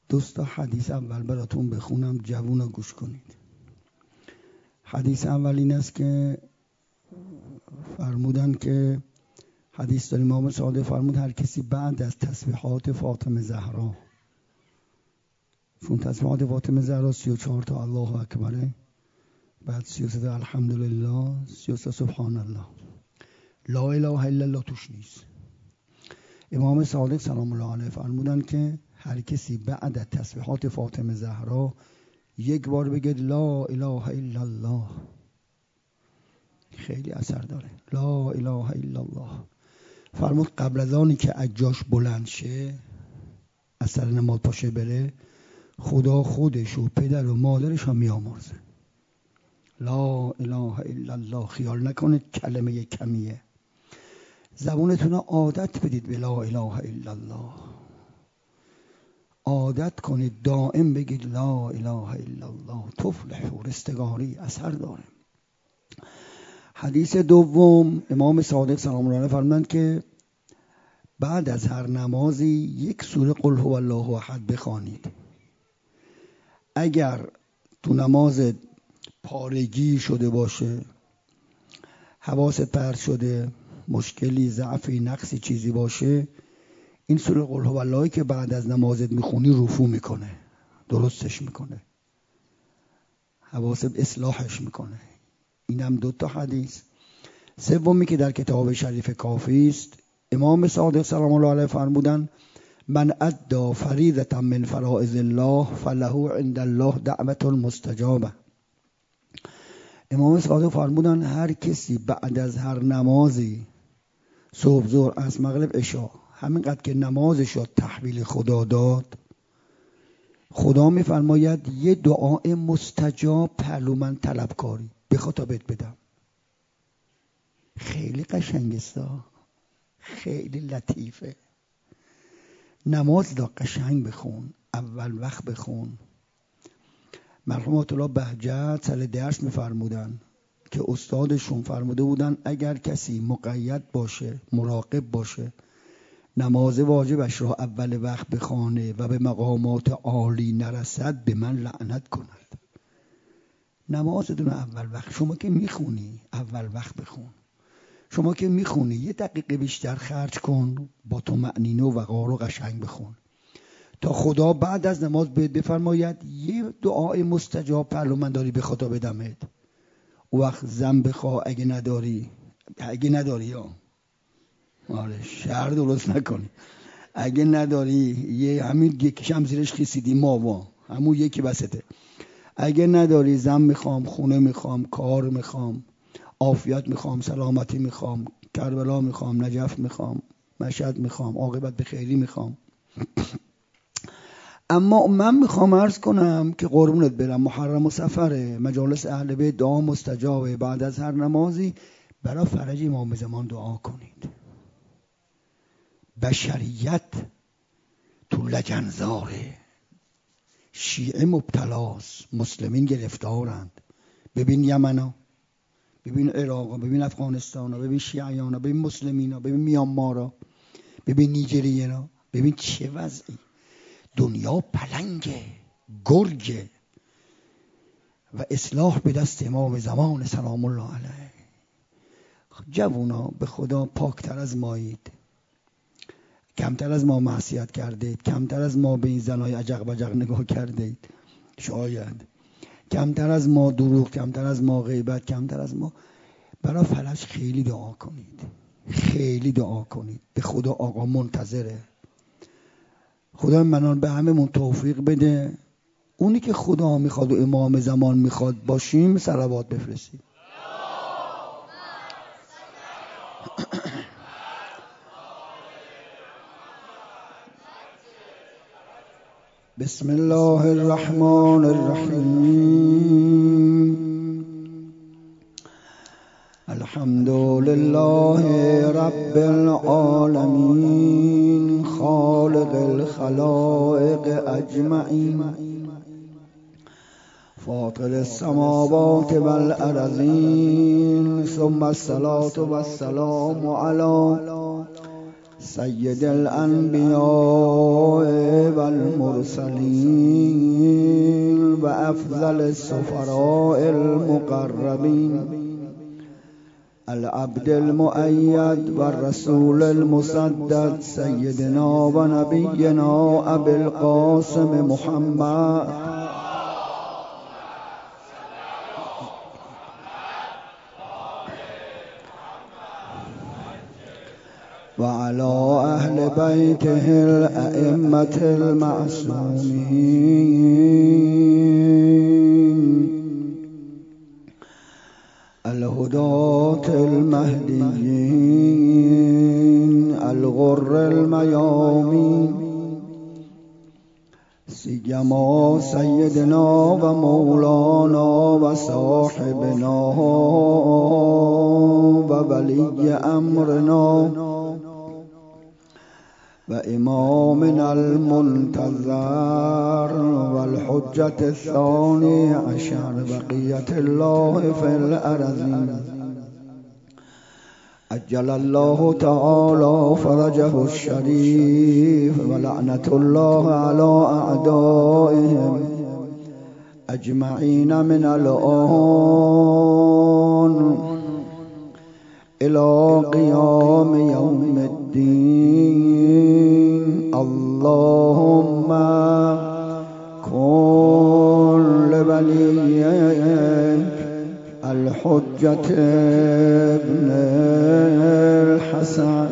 دوستا حدیث اول براتون بخونم، جوونا گوش کنید. حدیث اول این است که فرمودن که حدیث داریم امام صادق فرمود هر کسی بعد از تسبیحات فاطمه زهرا، چون تسبیحات فاطمه زهرا 34 تا الله اکبره، بعد 33 تا الحمدلله، 33 سبحان الله، لا اله الا الله توش نیست. امام صادق سلام الله علیه فرمودن که هر کسی بعد از تسبیحات فاطمه زهرا یک بار بگه لا اله الا الله، خیلی اثر داره. لا اله الا الله فرمود قبل از آنی که اجاش بلند شه، از سر نماز پاشه بره، خدا خودش و پدر و مادرش هم میامرزه. لا اله الا الله. خیال نکنید کلمه کمیه، زبونتون عادت بدید به لا اله الا الله، عادت کنید دائم بگید لا اله الا الله تفلحوا، رستگاری اثر داره. حدیث دوم امام صادق سلام الله علیه فرمودند که بعد از هر نمازی یک سوره قل هو الله احد بخوانید. اگر تو نماز پارگی شده باشه، حواست پرت شده، مشکلی، ضعفی، نقصی چیزی باشه، این سوره قل هو الله که بعد از نمازت میخونی رفو میکنه، درستش میکنه، حواست اصلاحش میکنه. اینم 2 تا حدیث. سومی که در کتاب شریف کافی است، امام صادق سلام الله علیه فرمودن من ادى فریضة من فرائض الله فله عند الله دعوة مستجابه. امام صادق فرمودن هر کسی بعد از هر نمازی، صبح، ظهر، عصر، مغرب، عشا، همینقدر که نمازش رو تحویل خدا داد، خدا میفرماید یه دعای مستجاب پهلو من طلبکاری بخواد تا بهت بدم. خیلی قشنگه، خیلی لطیفه. نماز دا قشنگ بخون، اول وقت بخون. مرحوم آیت الله بهجت سر درس میفرمودن که استادشون فرموده بودن اگر کسی مقید باشه، مراقب باشه، نماز واجبش را اول وقت بخوانه و به مقامات عالی نرسد به من لعنت کند. نمازتون اول وقت، شما که میخونی اول وقت بخون، شما که میخونی 1 دقیقه بیشتر خرج کن، با طمأنینه و وقار و قشنگ بخون تا خدا بعد از نماز بهت بفرماید یه دعای مستجاب پهلو من داری به خدا بدمت. او وقت زن بخواه اگه نداری یا آره شهر درست نکنی، اگه نداری یه همین یکیشم زیرش خیسیدی ماوا، همون یکی بسته. اگه نداری زن میخوام، خونه میخوام، کار میخوام، عافیت میخوام، سلامتی میخوام، کربلا میخوام، نجف میخوام، مشهد میخوام، عاقبت به خیری میخوام. اما من میخوام عرض کنم که قربونت برم، محرم و سفره، مجالس اهل بیت دعا مستجابه. بعد از هر نمازی برای فرج امام زمان دعا کنید. بشریت تو لجنزاره، شیعه مبتلاست، مسلمین گرفتارند. ببین یمنا، ببین عراق، ببین افغانستان، ببین شیعیان، ببین مسلمین، ببین میانمارا، ببین نیجریه، ببین چه وضعی. دنیا پلنگه، گرگه و اصلاح به دست امام زمان سلام الله علیه. جوونا به خدا پاکتر از مایید، کمتر از ما معصیت کردید، کمتر از ما به این زنای عجق بجق نگاه کردید، شاید کمتر از ما دروغ، کمتر از ما غیبت، کمتر از ما. برای فلج خیلی دعا کنید، خیلی دعا کنید. به خدا آقا منتظره. خدا منان به هممون توفیق بده. اونی که خدا میخواد و امام زمان میخواد باشیم صلوات بفرستید. بسم الله الرحمن الرحیم. الحمد لله رب العالمین خالق الخلائق اجمعین فاطر السماوات والارضین ثم الصلاة والسلام علی سید الانبیاء والمرسلین و افضل السفراء المقربین العبد المؤید والرسول المسدد سیدنا و نبینا ابی القاسم محمد وعلى أهل بيته الأئمة المعصومين الهداة المهديين الغر الميامين سيما سيدنا ومولانا وصاحبنا وولي أمرنا وإمامنا المنتظر والحجة الثاني عشر بقية الله في الأرض أجل الله تعالى فرجه الشريف ولعنة الله على أعدائهم أجمعين من الآن إلى قيام يوم الدين. اللهم كن لوليك الحجة ابن الحسن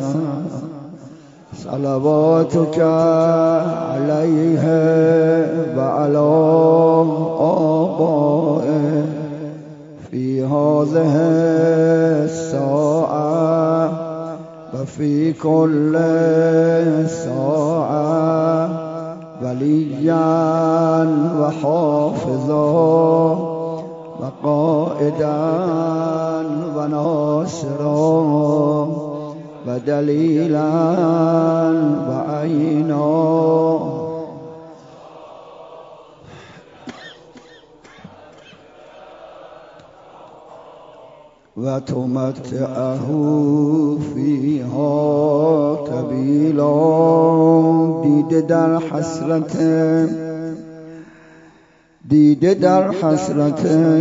صلواتك عليه وعلى آبائه في هذه الساعة وفي كل ساعة وليا وحافظا وقائدا وناصرا ودليلا وعينا وتمتعه فيها طويلا. دیده در حسرت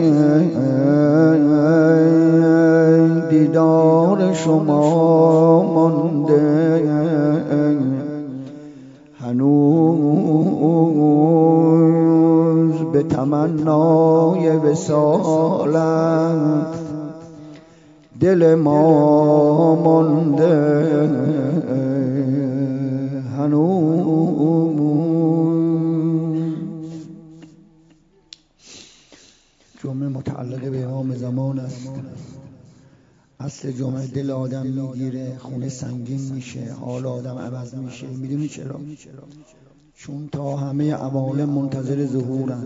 دیدار شما مانده، هنوز به تمنای وصالت دل ما مانده، هنوز. جمعه متعلق به امام زمان است. اصل جمعه دل آدم میگیره، خونه سنگین میشه، حال آدم عوض میشه. میدونی چرا؟ چون تا همه عوالم منتظر ظهورن.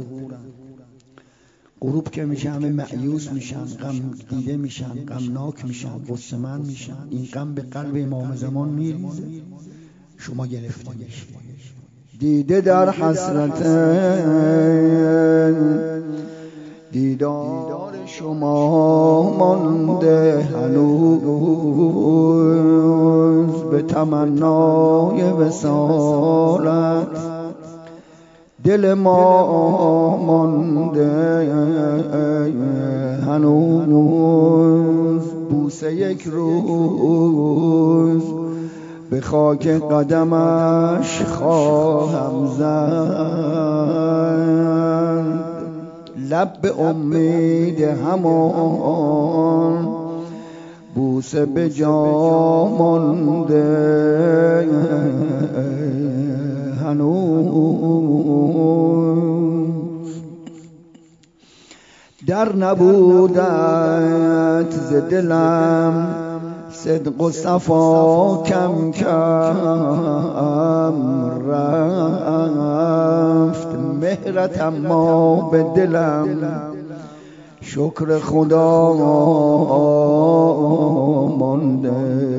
غروب که میشه همه مایوس میشن، غم دیده میشن، غمناک میشن، غصه‌مند میشن. این غم به قلب امام زمان میریزه، شما گرفته میشه. دیده در حسرت دیدار شما مانده، هنوز به تمنای وصالت دل ما مانده، هنوز. بوسه یک روز به خاک قدمش خواهم زد، لب به امید همان بوسه به جا مانده، هنوز. در نبودت ز دلم صدق و صفا کم کم رفت، مهرت اما به دلم شکر خدا مانده،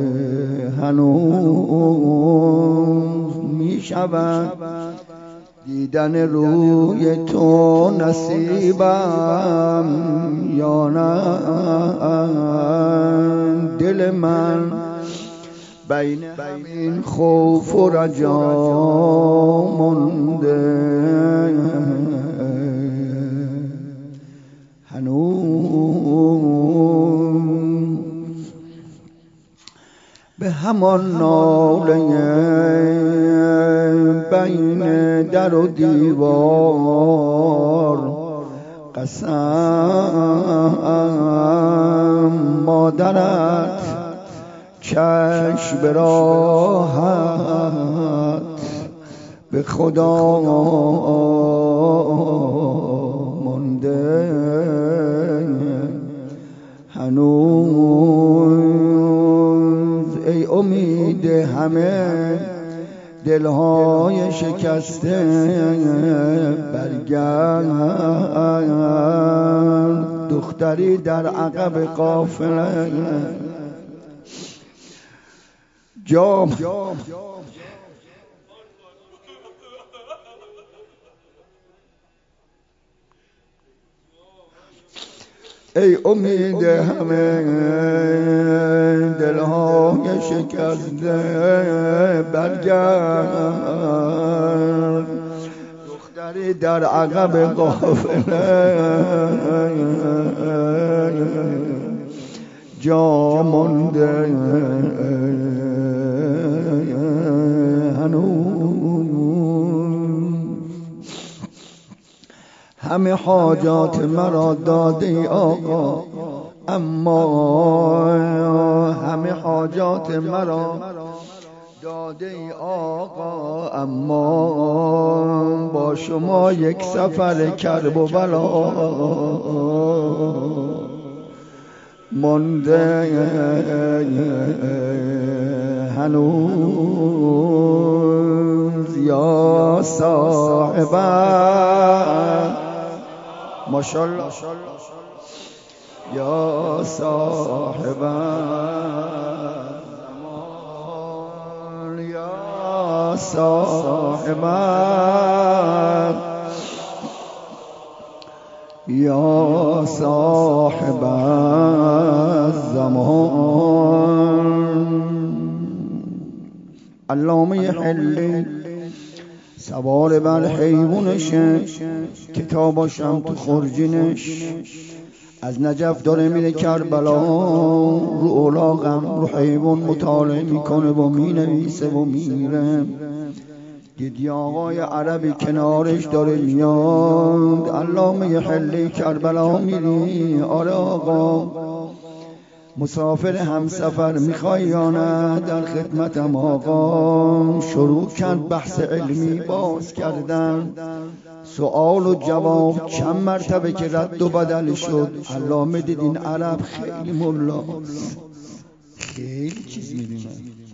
هنوز. می شود دیدن روی تو نصیبم یا نه؟ دل من بین همین خوف و رجا مونده هنوز به همان ناله بین در و دیوار قسم مادرت چشم به راحت به خدا مونده هنوز ای امید همه دلهای شکسته برگرد دختری در عقب قافله جام ای امید همه دلهای شکسته برگرد دختری در عقب قافله جا مونده همه حاجات مرا داده ای آقا اما همه حاجات مرا داده ای آقا اما با شما یک سفر کرب و بلا مانده هنوز یا صاحبم ماشاءالله یا صاحبم یا صاحبم یا صاحب الزمان علامه حلی سوار بر حیوانشه کتاباشم تو خرجینش از نجف داره میره کربلا رو اولاغم رو حیوان مطالعه میکنه و مینویسه و میره دیدی آقای عربی کنارش داره میاد علامه حلی کربلا میری آره آقا مسافر همسفر میخوای یا نه در خدمتم آقا شروع کرد بحث علمی باز کردن سوال و جواب چند مرتبه که رد و بدل شد علامه دیدین عرب خیلی ملاست خیلی چیز میدونن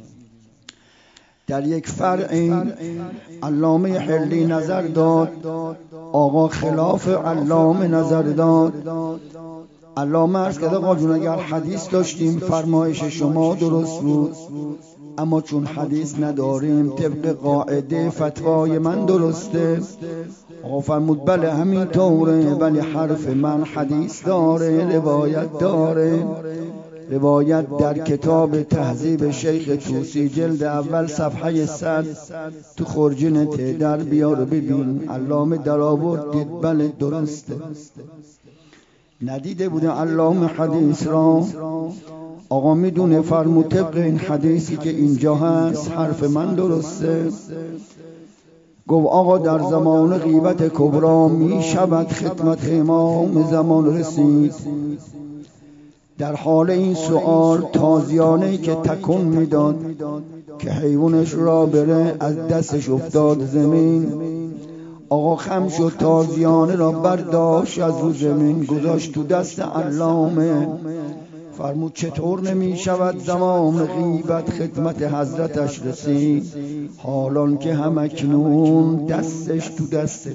در یک فرع علامه حلی نظر داد آقا خلاف علامه نظر داد علامه عرض کرد آقا جون اگر حدیث داشتیم فرمایش شما درست بود اما چون حدیث نداریم طبق قاعده فتوای من درسته آقا فرمود بله همین طوره ولی حرف من حدیث داره روایت داره روایت در کتاب تهذیب شیخ توسی جلد اول صفحه 100 تو خرجین در بیار ببین علامه در آورد دید بله درسته ندیده بوده علامه حدیث را آقا میدونه فرمود طبق این حدیثی که اینجا هست حرف من درسته گفت آقا در زمان غیبت کبرا می شود خدمت امام زمان رسید در حال این سؤال تازیانه‌ای که تکون میداد که حیوانش را بره از دستش افتاد زمین آقا خم شد تازیانه را برداشت از رو زمین گذاشت تو دست علامه فرمود چطور نمی شود زمان غیبت خدمت حضرتش رسید حالان که همکنون دستش تو دست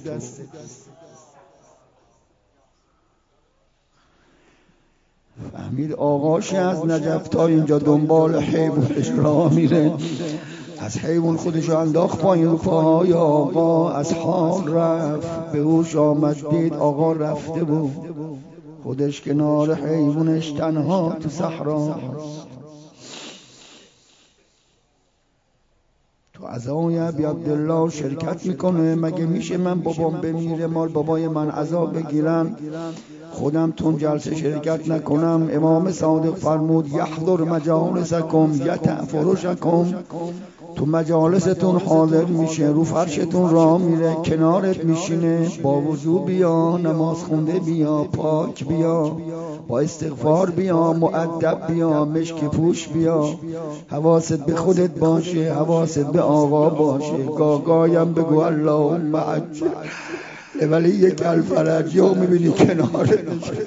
فهمید آقاش از نجف تا اینجا دنبال حیوانش را میره از حیوان خودش رو انداخت پایین رو پاهای آقا از حال رفت به هوش آمد دید آقا رفته بود خودش کنار حیوانش تنها تو صحرا عزای ابی عبدالله شرکت میکنه. مگه میشه من بابام بمیره مال بابای من عزا بگیرن خودم تون جلسه شرکت نکنم؟ امام صادق فرمود یحضر مجالسکم یتفرشکم، تو مجالستون حاضر میشه، رو فرشتون راه میره، کنارت میشینه، با وضو بیا، نماز خونده بیا، پاک بیا، با استغفار بیا، مؤدب بیا، مشک پوش بیا، حواست به خودت باشه، حواست به آقا باشه، گاگایم بگو اللهم عجل ولی یک الفرج یا میبینی کنارت میشه.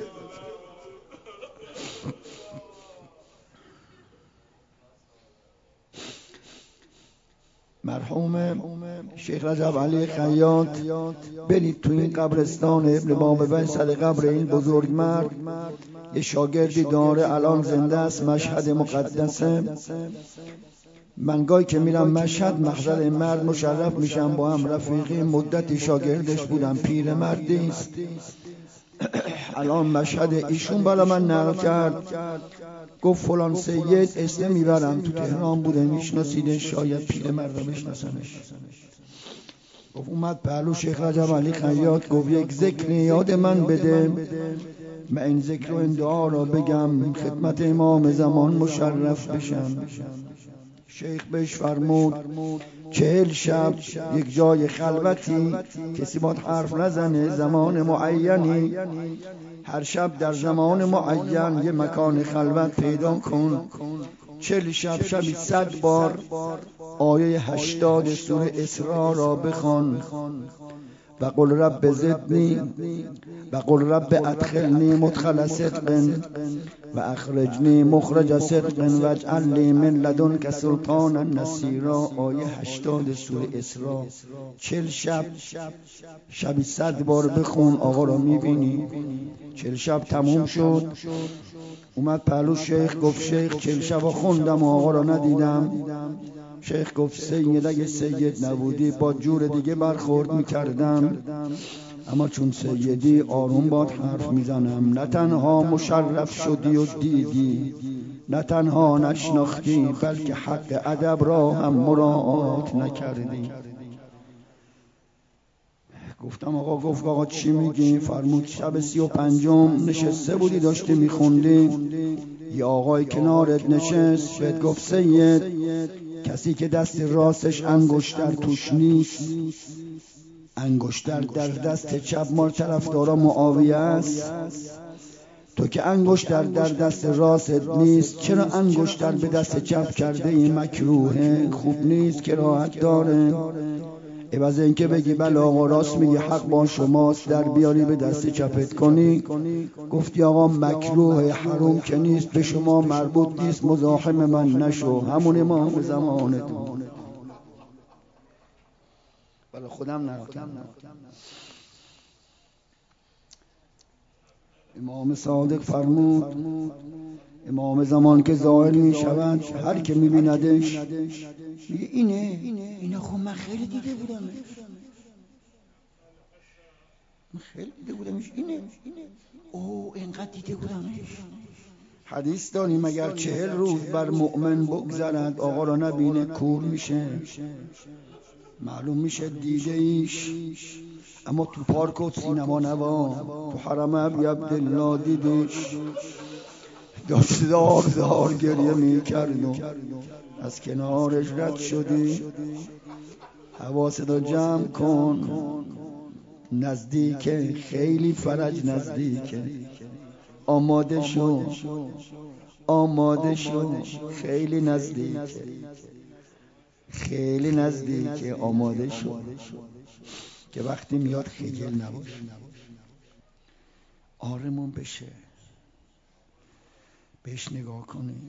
مرحوم شیخ رجب علی خیاط برید تو این قبرستان ابن بابوی سر قبر این بزرگ مرد یه شاگردی داره الان زنده است، مشهد مقدسه. من گاهی که میرم مشهد محضر این مرد مشرف میشم، با هم رفیقی، مدتی شاگردش بودم، پیر مردی است. الان مشهد ایشون برای من نقل کرد، گفت فلان سید اسم میبرم، تو تهران بوده میشناسیده، شاید پیر مرد رو بشناسنش. گفت اومد پهلو شیخ رجب علی خیاط، گفت یک ذکر یاد من بده، من این ذکر و این دعا را بگم خدمت امام زمان مشرف بشم. شیخ بهش فرمود 40 شب یک جای خلوتی، کسی باید حرف نزنه، زمان معینی، هر شب در زمان معین یه مکان خلوت پیدا کن، 40 شب شبی 100 بار آیه 80 سوره اسراء را بخوان. و قل رب زدنی و قل رب ادخلنی مدخل صدق و اخرجنی مخرج صدق و اجعل لی من لدنک سلطانا نصیرا. آیه 80 سوره اسراء 40 شب شبی 100 بار بخون، آقا را میبینی. 40 شب تموم شد، اومد پهلو شیخ، گفت شیخ 40 شب خوندم آقا را ندیدم. شیخ گفت سید اگه سید نبودی با جور دیگه برخورد میکردم، اما چون سیدی آروم باد حرف میزنم. نه تنها مشرف شدی و دیدی، نه تنها نشناختی، بلکه حق ادب را هم مراعات نکردی. گفتم آقا چی میگی؟ فرمود شب 35 نشسته بودی داشتی میخوندی، یه آقای کنارت نشست، بهت گفت سید کسی که دست راستش انگشتر توش نیست، انگشتر در دست چپ مال طرفدارا معاویه است، تو که انگشتر در دست راست نیست، چرا انگشتر به دست چپ کرده؟ این مکروهه، خوب نیست، کراهت داره. عوض اینکه بگی بله آقا راست میگی حق با شماست، در بیاری به دست چپت کنی، گفتی آقا مکروه، حرام که نیست، به شما مربوط نیست، مزاحم من نشو، همون امام زمانتون. بله خودم نرکم. امام صادق فرمود امام زمان که ظاهر می شود، هر که می بیندش میگه اینه خب من خیلی دیده بودمش، اینه اینقدر دیده بودمش. حدیث داریم اگر 40 روز بر مؤمن بگذرد آقا را نبینه کور میشه، معلوم میشه دیده ایش. اما تو پارک و سینما نوا، تو حرم ابی عبدالله دیدیش، داشت زار گریه میکرد و از کنارش رد شدی. حواست رو جمع کن، نزدیکه، خیلی فرج نزدیکه، آماده شو، خیلی نزدیکه، آماده شو که وقتی میاد خجل نباش، آرمون بشه، بهش نگاه کنیم،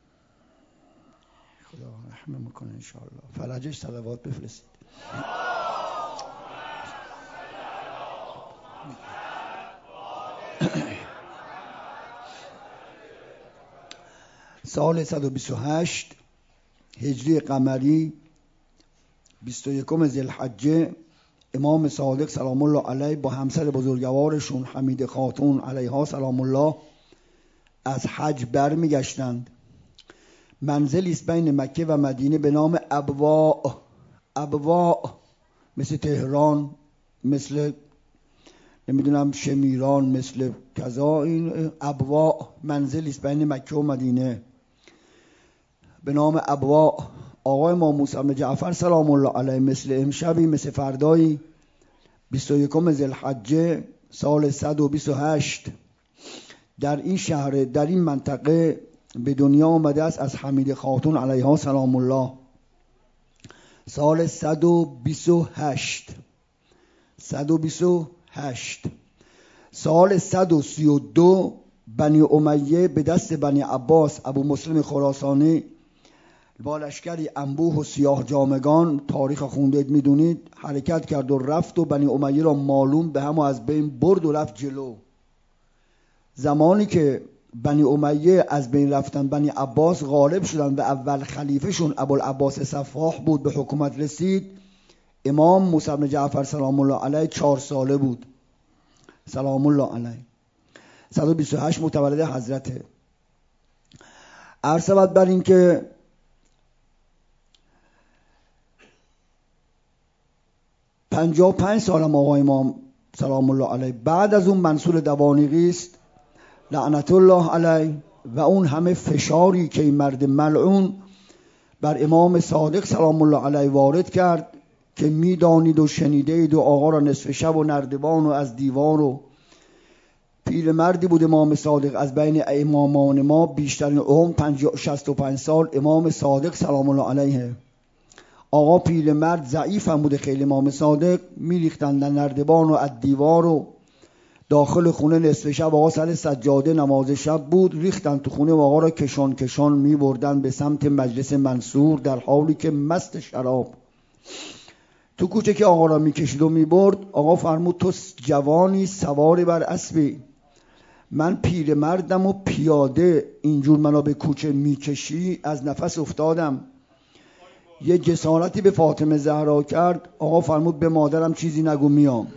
خدا رحم میکنه انشاءالله. فرجش صلوات بفرستید. سال 128 هجری قمری 21 ذی‌الحجه، امام صادق سلام الله علیه با همسر بزرگوارشون حمیده خاتون علیها سلام الله از حج برمیگشتند. منزلی است بین مکه و مدینه به نام ابواء. ابواء مثل تهران، مثل نمیدونم شمیران، مثل کذا. این ابواء منزلی است بین مکه و مدینه به نام ابواء. آقای امام موسی بن جعفر سلام الله علیه مثل امشبی مثل فردایی 21 ذوالحجه سال 128 در این شهر، در این منطقه به دنیا آمده است از حمیده خاتون علیها سلام الله. سال 128 سال 132 بنی امیه به دست بنی عباس ابو مسلم خراسانی با لشکری انبوه و سیاه جامگان، تاریخ خوندید میدونید، حرکت کرد و رفت و بنی امیه را معلوم به هم و از بین برد و رفت جلو. زمانی که بنی امیه از بین رفتن، بنی عباس غالب شدن و اول خلیفه شون ابوالعباس سفاح بود، به حکومت رسید. امام موسی بن جعفر سلام الله علیه 4 ساله بود سلام الله علیه. 128 متولد حضرته. عرض شود بر این که « 55 سالم آقای امام سلام الله علیه بعد از اون منصور دوانیقی است لعنت الله علیه و اون همه فشاری که این مرد ملعون بر امام صادق سلام الله علیه وارد کرد که میدانید و شنیدید و آقا را نصف شب و نردبان و از دیوار و پیرمردی بود امام صادق. از بین امامان ما بیشترین عمر 65 سال امام صادق سلام الله علیه. آقا پیرمرد ضعیف هم بوده خیلی. امام صادق میریختن در نردبان و از دیوار و داخل خونه نصف شب آقا سر سجاده نماز شب بود، ریختن تو خونه و آقا را کشان میبردن به سمت مجلس منصور در حالی که مست شراب. تو کوچه که آقا را میکشید و میبرد، آقا فرمود تو جوانی سواری بر اسبی، من پیرمردم و پیاده اینجور منو به کوچه میکشی. از نفس افتادم. یه جسارتی به فاطمه زهرا کرد. آقا فرمود به مادرم چیزی نگو میام.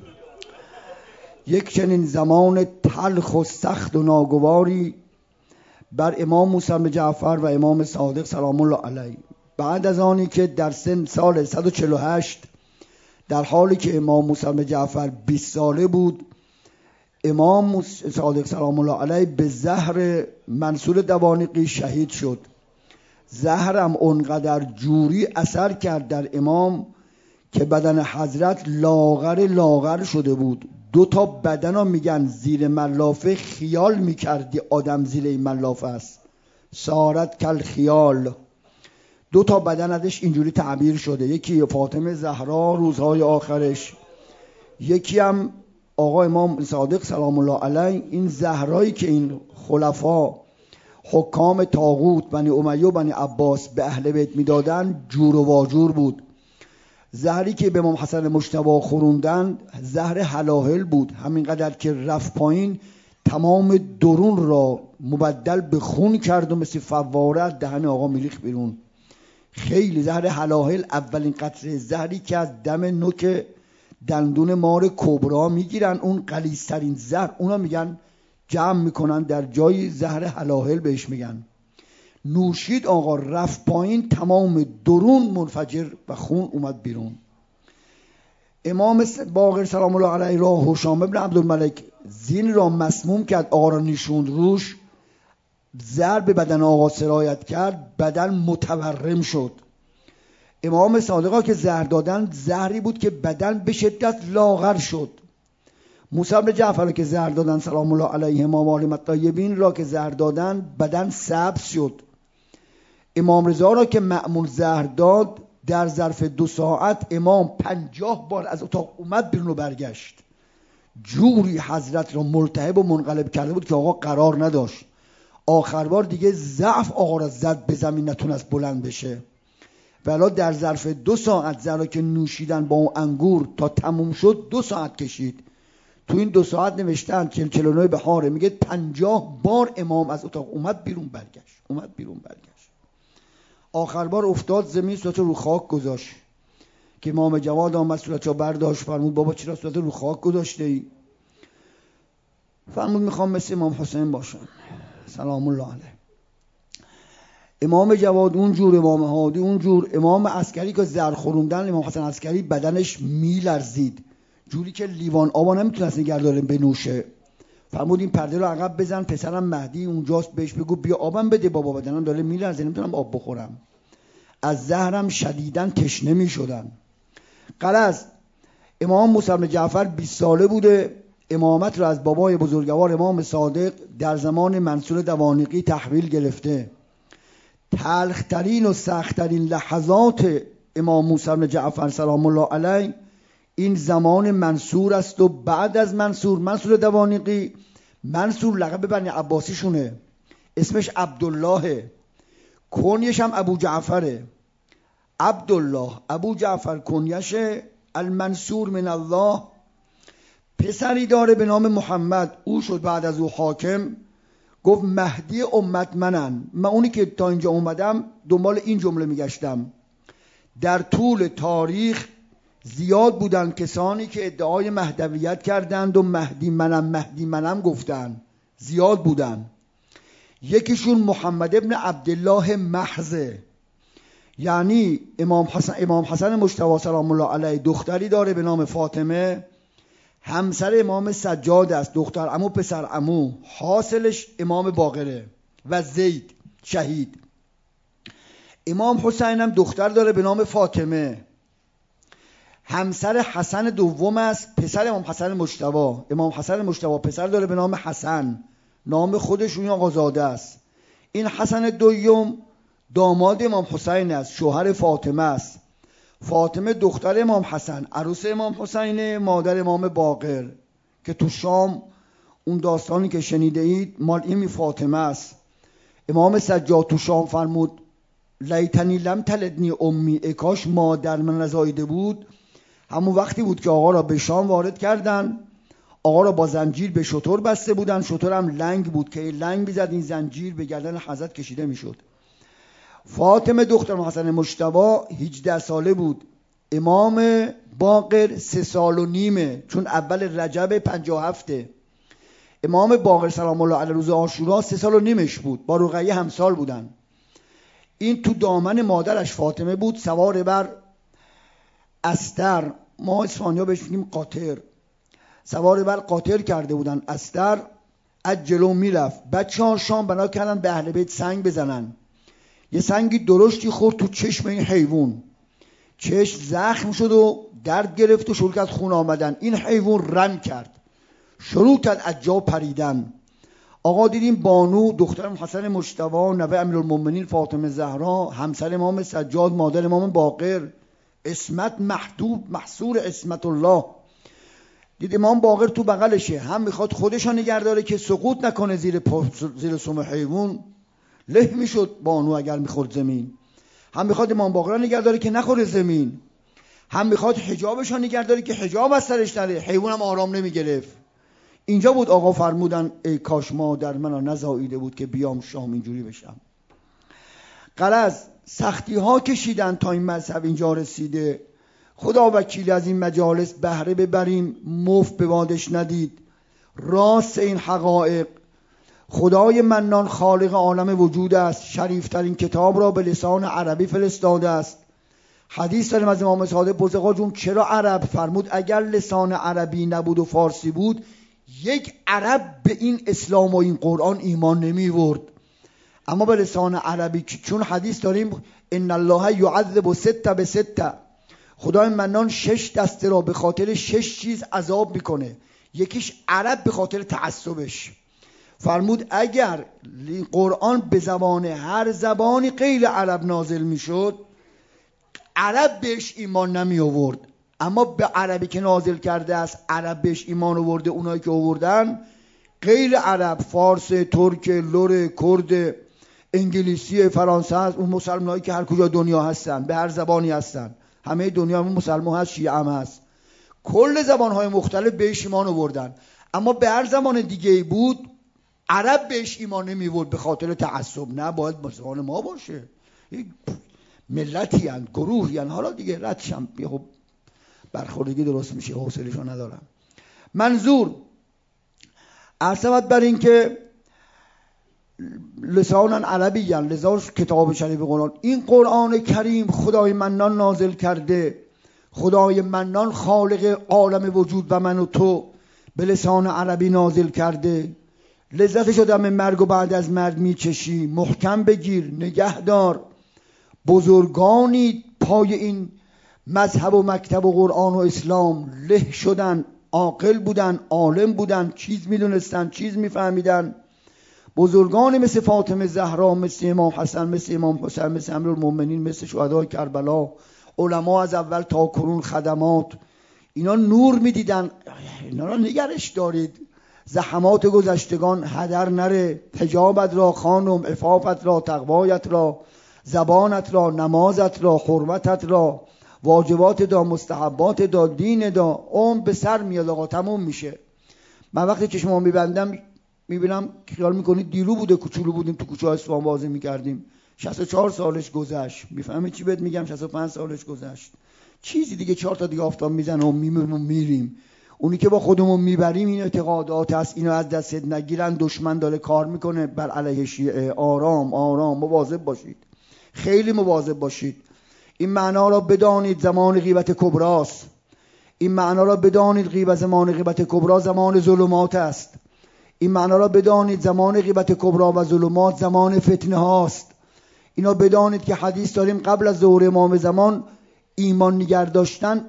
یک چنین زمان تلخ و سخت و ناگواری بر امام موسی بن جعفر و امام صادق سلام الله علیه. بعد از آنی که در سال 148 در حالی که امام موسی بن جعفر 20 ساله بود، امام صادق سلام الله علیه به زهر منصور دوانیقی شهید شد. زهرم اونقدر جوری اثر کرد در امام که بدن حضرت لاغر شده بود. 2 تا بدن ها میگن زیر ملافه خیال میکردی آدم زیر این ملافه است، سارت کل خیال. 2 تا بدن ازش اینجوری تعبیر شده، یکی فاطمه زهرا روزهای آخرش، یکی هم آقا امام صادق سلام الله علیه. این زهرایی که این خلفا حکام طاغوت بنی امیه و بنی عباس به اهل بیت میدادن جور و واجور بود. زهری که به امام حسن مجتبی خوروندن زهر هلاهل بود، همینقدر که رفت پایین تمام درون را مبدل به خون کرد و مثل فواره از دهن آقا میریخت بیرون. خیلی زهر هلاهل اولین قطره زهری که از دم نوک دندون مار کبرا میگیرن، اون غلیظ‌ترین زهر، اونا میگن جمع میکنن در جای زهر هلاهل بهش میگن. نوشید آقا رفت پایین، تمام درون منفجر و خون اومد بیرون. امام باقر سلام الله علیه را هشام ابن عبدالملک زین را مسموم کرد، آقا را نشوند روش، زهر به بدن آقا سرایت کرد، بدن متورم شد. امام صادقا که زهر دادن زهری بود که بدن به شدت لاغر شد. موسی بن جعفر را که زهر دادن سلام الله علیهما و آل الطیبین را که زهر دادن بدن سبز شد. امام رضا را که مأمون زهر داد در ظرف 2 ساعت امام 50 بار از اتاق اومد بیرون و برگشت. جوری حضرت را ملتهب و منقلب کرده بود که آقا قرار نداشت. آخر بار دیگه ضعف آقا را زد به زمین، نتونست بلند بشه. ولی در ظرف 2 ساعت زهر که نوشیدن با اون انگور تا تموم شد 2 ساعت کشید. تو این 2 ساعت نوشتن 49 بهاره میگه 50 بار امام از اتاق اومد بیرون برگشت. آخر بار افتاد زمین، صورتو رو خاک گذاشت که امام جواد آمد صورتو برداشت، فرمود بابا چرا صورتو رو خاک گذاشته ای؟ فرمود میخوام مثل امام حسین باشم سلام الله علیه. امام جواد اونجور، امام هادی اونجور، امام عسکری که زر خوروندن، امام حسن عسکری بدنش میلرزید جوری که لیوان آبا نمیتونست نگه داره بنوشه. فرمود این پرده رو عقب بزن، پسرم مهدی اونجاست، بهش بگو بیا آبم بده بابا، بدنم داره میلرزه نمیتونم آب بخورم. از زهرم شدیداً تشنه میشدن. غرض امام موسی بن جعفر 20 ساله بوده، امامت رو از بابای بزرگوار امام صادق در زمان منصور دوانیقی تحویل گرفته. تلخترین و سختترین لحظات امام موسی بن جعفر سلام الله علیه این زمان منصور است و بعد از منصور دوانیقی، منصور لقب بنی عباسی شونه، اسمش عبدالله، کنیش هم ابو جعفره. عبدالله ابو جعفر کنیش المنصور من الله. پسری داره به نام محمد، او شد بعد از او حاکم. گفت مهدی امت منن. من اونی که تا اینجا اومدم دنبال این جمله میگشتم. در طول تاریخ زیاد بودن کسانی که ادعای مهدویت کردند و مهدی منم گفتن، زیاد بودن. یکیشون محمد ابن عبدالله محضه، یعنی امام حسن مجتبی سلام الله علیه دختری داره به نام فاطمه، همسر امام سجاد است، دختر عمو پسر عمو، حاصلش امام باقره و زید شهید. امام حسین هم دختر داره به نام فاطمه، همسر حسن دوم است، پسر امام حسن مجتبی. امام حسن مجتبی پسر داره به نام حسن، نام خودشون آقازاده است. این حسن دوم داماد امام حسین است، شوهر فاطمه است. فاطمه دختر امام حسن، عروس امام حسین، مادر امام باقر که تو شام اون داستانی که شنیده اید مال این فاطمه است. امام سجاد تو شام فرمود لیتنی لم تلدنی امی، کاش مادر من نزاییده بود. همون وقتی بود که آقا را به شام وارد کردن، آقا را با زنجیر به شتر بسته بودن، شتر هم لنگ بود که لنگ بیزد این زنجیر به گردن حضرت کشیده میشد. فاطمه دختر حسن مجتبی 18 ساله بود. امام باقر 3 سال و نیمه، چون اول رجب 57. امام باقر سلام الله علیه روز عاشورا 3 سال و نیمش بود، با رقیه همسال بودن. این تو دامن مادرش فاطمه بود، سوار بر استر، ما اسپانیا بهش میگیم قاطر، سوار بر قاطر کرده بودن استر. از جلو میرفت، بچه ها شام بنا کردن به اهل بیت سنگ بزنن. یه سنگی درشتی خورد تو چشم این حیوان، چشم زخم شد و درد گرفت و شروع کرد خون آمدن. این حیوان رم کرد، شروع کرد از جا پریدن. آقا دیدیم بانو دختر حسن مجتبی نوه امیرالمومنین فاطمه زهرا، همسر امام سجاد، مادر امام باقر، اسمت محصور اسمت الله. دید امام باقر تو بغلشه، هم میخواد خودش رو نگه داره که سقوط نکنه زیر سم حیوان، له میشد بانو اگر میخورد زمین، هم میخواد امام باقر رو نگه داره که نخوره زمین، هم میخواد حجابش رو نگه داره که حجاب از سرش نره، حیوان هم آرام نمیگرفت. اینجا بود آقا فرمودن ای کاش مادر منو نزاییده بود که بیام شام اینجوری بشم. غرض سختی ها کشیدن تا این مذهب اینجا رسیده. خدا وکیل از این مجالس بهره ببریم، مفت به بادش ندید. راست این حقایق، خدای منان خالق عالم وجود است، شریفترین کتاب را به لسان عربی فرستاده است. حدیث داریم از امام صادق پرسید آقا جون چرا عرب؟ فرمود اگر لسان عربی نبود و فارسی بود، یک عرب به این اسلام و این قرآن ایمان نمی ورد. اما به لسان عربی، چون حدیث داریم ان الله یعذب 6 ب6، خدای منان 6 دسته را به خاطر 6 چیز عذاب میکنه. یکیش عرب به خاطر تعصبش. فرمود اگر قرآن به زبان هر زبانی غیر عرب نازل میشد، عرب بهش ایمان نمی آورد. اما به عربی که نازل کرده است عرب بهش ایمان آورده. اونایی که آوردن غیر عرب، فارس، ترک، لور، کرد، انگلیسی، فرانسه هست. اون مسلمانایی که هر کجا دنیا هستن، به هر زبانی هستن، همه دنیا هم مسلمان هست، شیعه هم هست، کل زبانهای مختلف بهش ایمان آوردن. اما به هر زبان دیگه بود عرب بهش ایمان نمیورد به خاطر تعصب. نه، باید زبان ما باشه، ملتی هن، گروهی هن. حالا دیگه ردشم خب برخوردگی درست میشه، حوصله‌شو ندارم. منظور عرضت بر این که لسانا عربی هن، لذا کتاب شریف قرآن. این قرآن کریم خدای منان نازل کرده. خدای منان خالق عالم وجود و من و تو به لسان عربی نازل کرده. لذتش آدم مرگ و بعد از مرگ میچشی. محکم بگیر، نگه دار. بزرگانی پای این مذهب و مکتب و قرآن و اسلام له شدن، عاقل بودن، عالم بودن، چیز میدونستن، چیز میفهمیدن. بزرگانی مثل فاطمه زهرا، مثل امام حسن، مثل امام حسین، مثل امیرالمومنین، مثل شهدای کربلا، علما از اول تا کنون، خدمات، اینا نور میدیدن. اینا را نگرش دارید. زحمات گذشتگان هدر نره. حجابت را خانم، عفافت را، تقوایت را، زبانت را، نمازت را، حرمتت را، واجبات دا، مستحبات دا، دین دا. به سر میاد آقا، تموم میشه. من وقتی چشمو میبندم میبینم، خیال میکنید دیرو بوده کوچولو بودیم تو کوچه های اصفهان بازی میکردیم. 64 سالش گذشت. میفهمی چی بهت میگم؟ 65 سالش گذشت. چیزی دیگه 4 تا دیگه آفتاب میزنه و میریم. اونی که با خودمون میبریم این اعتقادات هست. اینو از دستت نگیرن. دشمن داره کار میکنه بر علیه شیعه. آرام آرام، مواظب باشید، خیلی مواظب باشید. این معنا را بدانید، زمان غیبت کبراست. این معنا را بدانید، زمان غیبت کبرا زمان ظلمات است. این معنا را بدانید، زمان غیبت کبرا و ظلمات زمان فتنه هاست. اینا بدانید که حدیث داریم قبل از ظهور امام زمان ایمان نگه داشتن،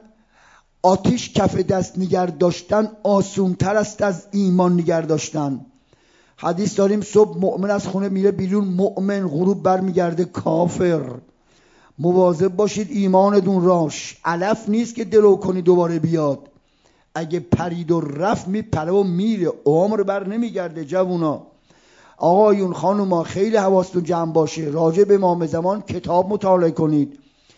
آتش کف دست نگه داشتن آسونتر است از ایمان نگه داشتن. حدیث داریم صبح مؤمن از خونه میره بیرون مؤمن، غروب برمیگرده کافر. مواظب باشید ایمانتون راش. علف نیست که درو کنی دوباره بیاد. اگه پرید و رفت میپره و میره، عمر بر نمیگرده. جوونا، آقایون، خانوما، خیلی حواستون جمع باشه. راجع به امام زمان کتاب مطالعه کنید.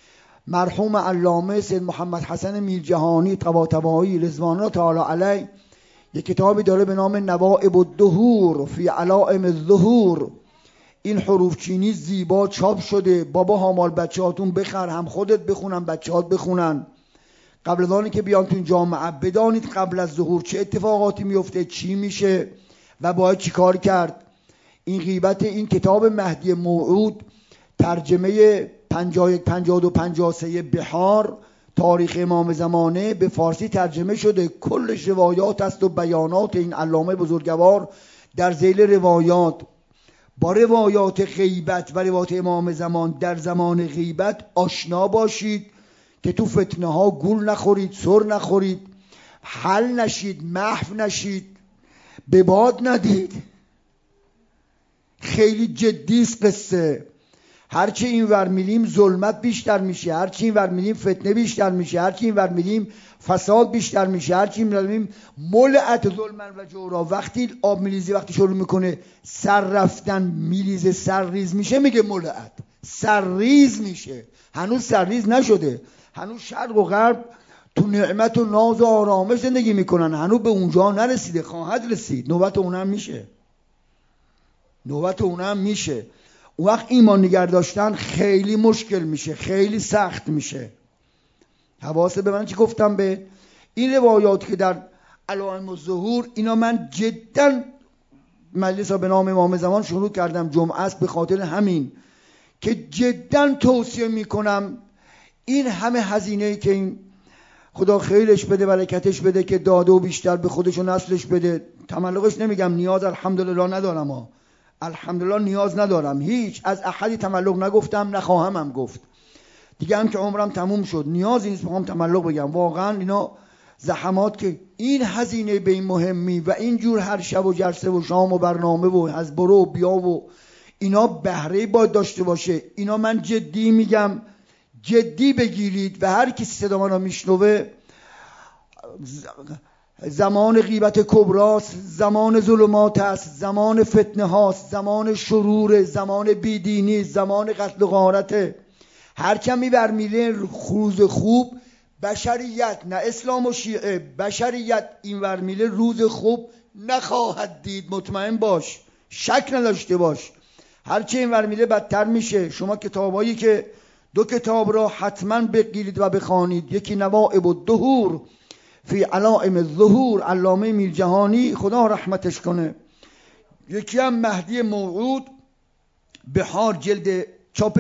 مرحوم علامه سید محمد حسن میرجهانی طباطبایی رضوان الله تعالی علیه یک کتابی داره به نام نوائب الدهور فی علائم الظهور. این حروف چینی زیبا چاپ شده. بابا هامال بچه‌هاتون بخر، هم خودت بخونن، بچه‌هات بخونن. قبل از آنی که بیان تو این جامعه بدانید قبل از ظهور چه اتفاقاتی میفته، چی میشه و باید چی کار کرد. این غیبت، این کتاب مهدی موعود ترجمه 51 52 53 بحار تاریخ امام زمانه به فارسی ترجمه شده. کلش روایات است و بیانات این علامه بزرگوار در ذیل روایات. با روایات غیبت و روایات امام زمان در زمان غیبت آشنا باشید که تو فتنه ها گول نخورید، سر نخورید، حل نشید، محو نشید، به باد ندید. خیلی جدی است قصه. هرچی این ور میریم ظلمت بیشتر میشه، هرچی این ور میریم فتنه بیشتر میشه، هرچی این ور میریم فساد بیشتر میشه، هرچی این ور میریم ملعت ظلمن و جورا. وقتی آب میریزی، وقتی شروع میکنه سر رفتن، میریزه سرریز میشه، میگه ملعت. سرریز میشه. هنوز سرریز نشده. هنوز شرق و غرب تو نعمت و ناز و آرامش زندگی میکنن. هنوز به اونجا نرسیده، خواهد رسید. نوبت اونم میشه. نوبت اونم میشه. اون وقت ایمان نگه داشتن خیلی مشکل میشه، خیلی سخت میشه. حواسه به من چی گفتم؟ به این روایات که در علائم الظهور، اینا من جدا مجلس را به نام امام زمان شروع کردم جمعه است به خاطر همین که جدا توصیه میکنم این همه هزینه‌ای که این خدا خیرش بده، برکتش بده، که داده و بیشتر به خودش و نسلش بده. تملقش نمیگم، نیاز الحمدلله ندارم ها. الحمدلله نیاز ندارم، هیچ از احدی تملق نگفتم، نخواهم هم گفت دیگه. هم که عمرم تموم شد نیازی نیست بخوام تملق بگم. واقعا اینا زحمات که این هزینه به این مهمی و اینجور هر شب و جلسه و شام و برنامه و از برو و بیا و اینا بهره باید داشته باشه. اینا من جدی میگم، جدی بگیرید. و هر کسی صدا منو میشنوه، زمان غیبت کبراست، زمان ظلمات است، زمان فتنه هاست، زمان شرور، زمان بیدینی، زمان قتل و غارته. هر کمی برمیره روز خوب بشریت، نه اسلام و شیعه، بشریت این ورمیله روز خوب نخواهد دید. مطمئن باش، شک نداشته باش. هرچی این ورمیله بدتر میشه. شما کتابایی که 2 کتاب را حتما بگیرید و بخوانید. یکی نوائب الدهور فی علائم الظهور علامه میرجهانی، خدا رحمتش کنه. یکی هم مهدی موعود، بهار جلد چاپ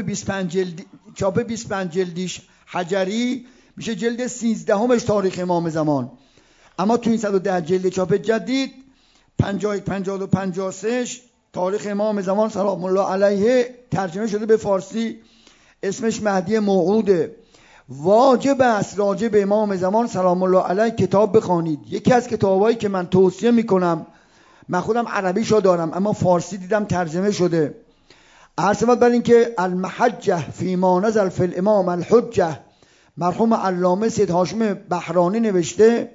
25 جلدیش حجری میشه جلد 13 تاریخ امام زمان. اما تو این 110 جلد چاپ جدید 51 52 53 تاریخ امام زمان سلام الله علیه ترجمه شده به فارسی، اسمش مهدی موعوده. واجب است راجع به امام زمان سلام الله علیه کتاب بخوانید. یکی از کتابایی که من توصیه میکنم، من خودم عربیشو دارم اما فارسی دیدم ترجمه شده، عرض بر این که المحجه فی ما نزل فی الامام الحجه، مرحوم علامه سید هاشم بحرانی نوشته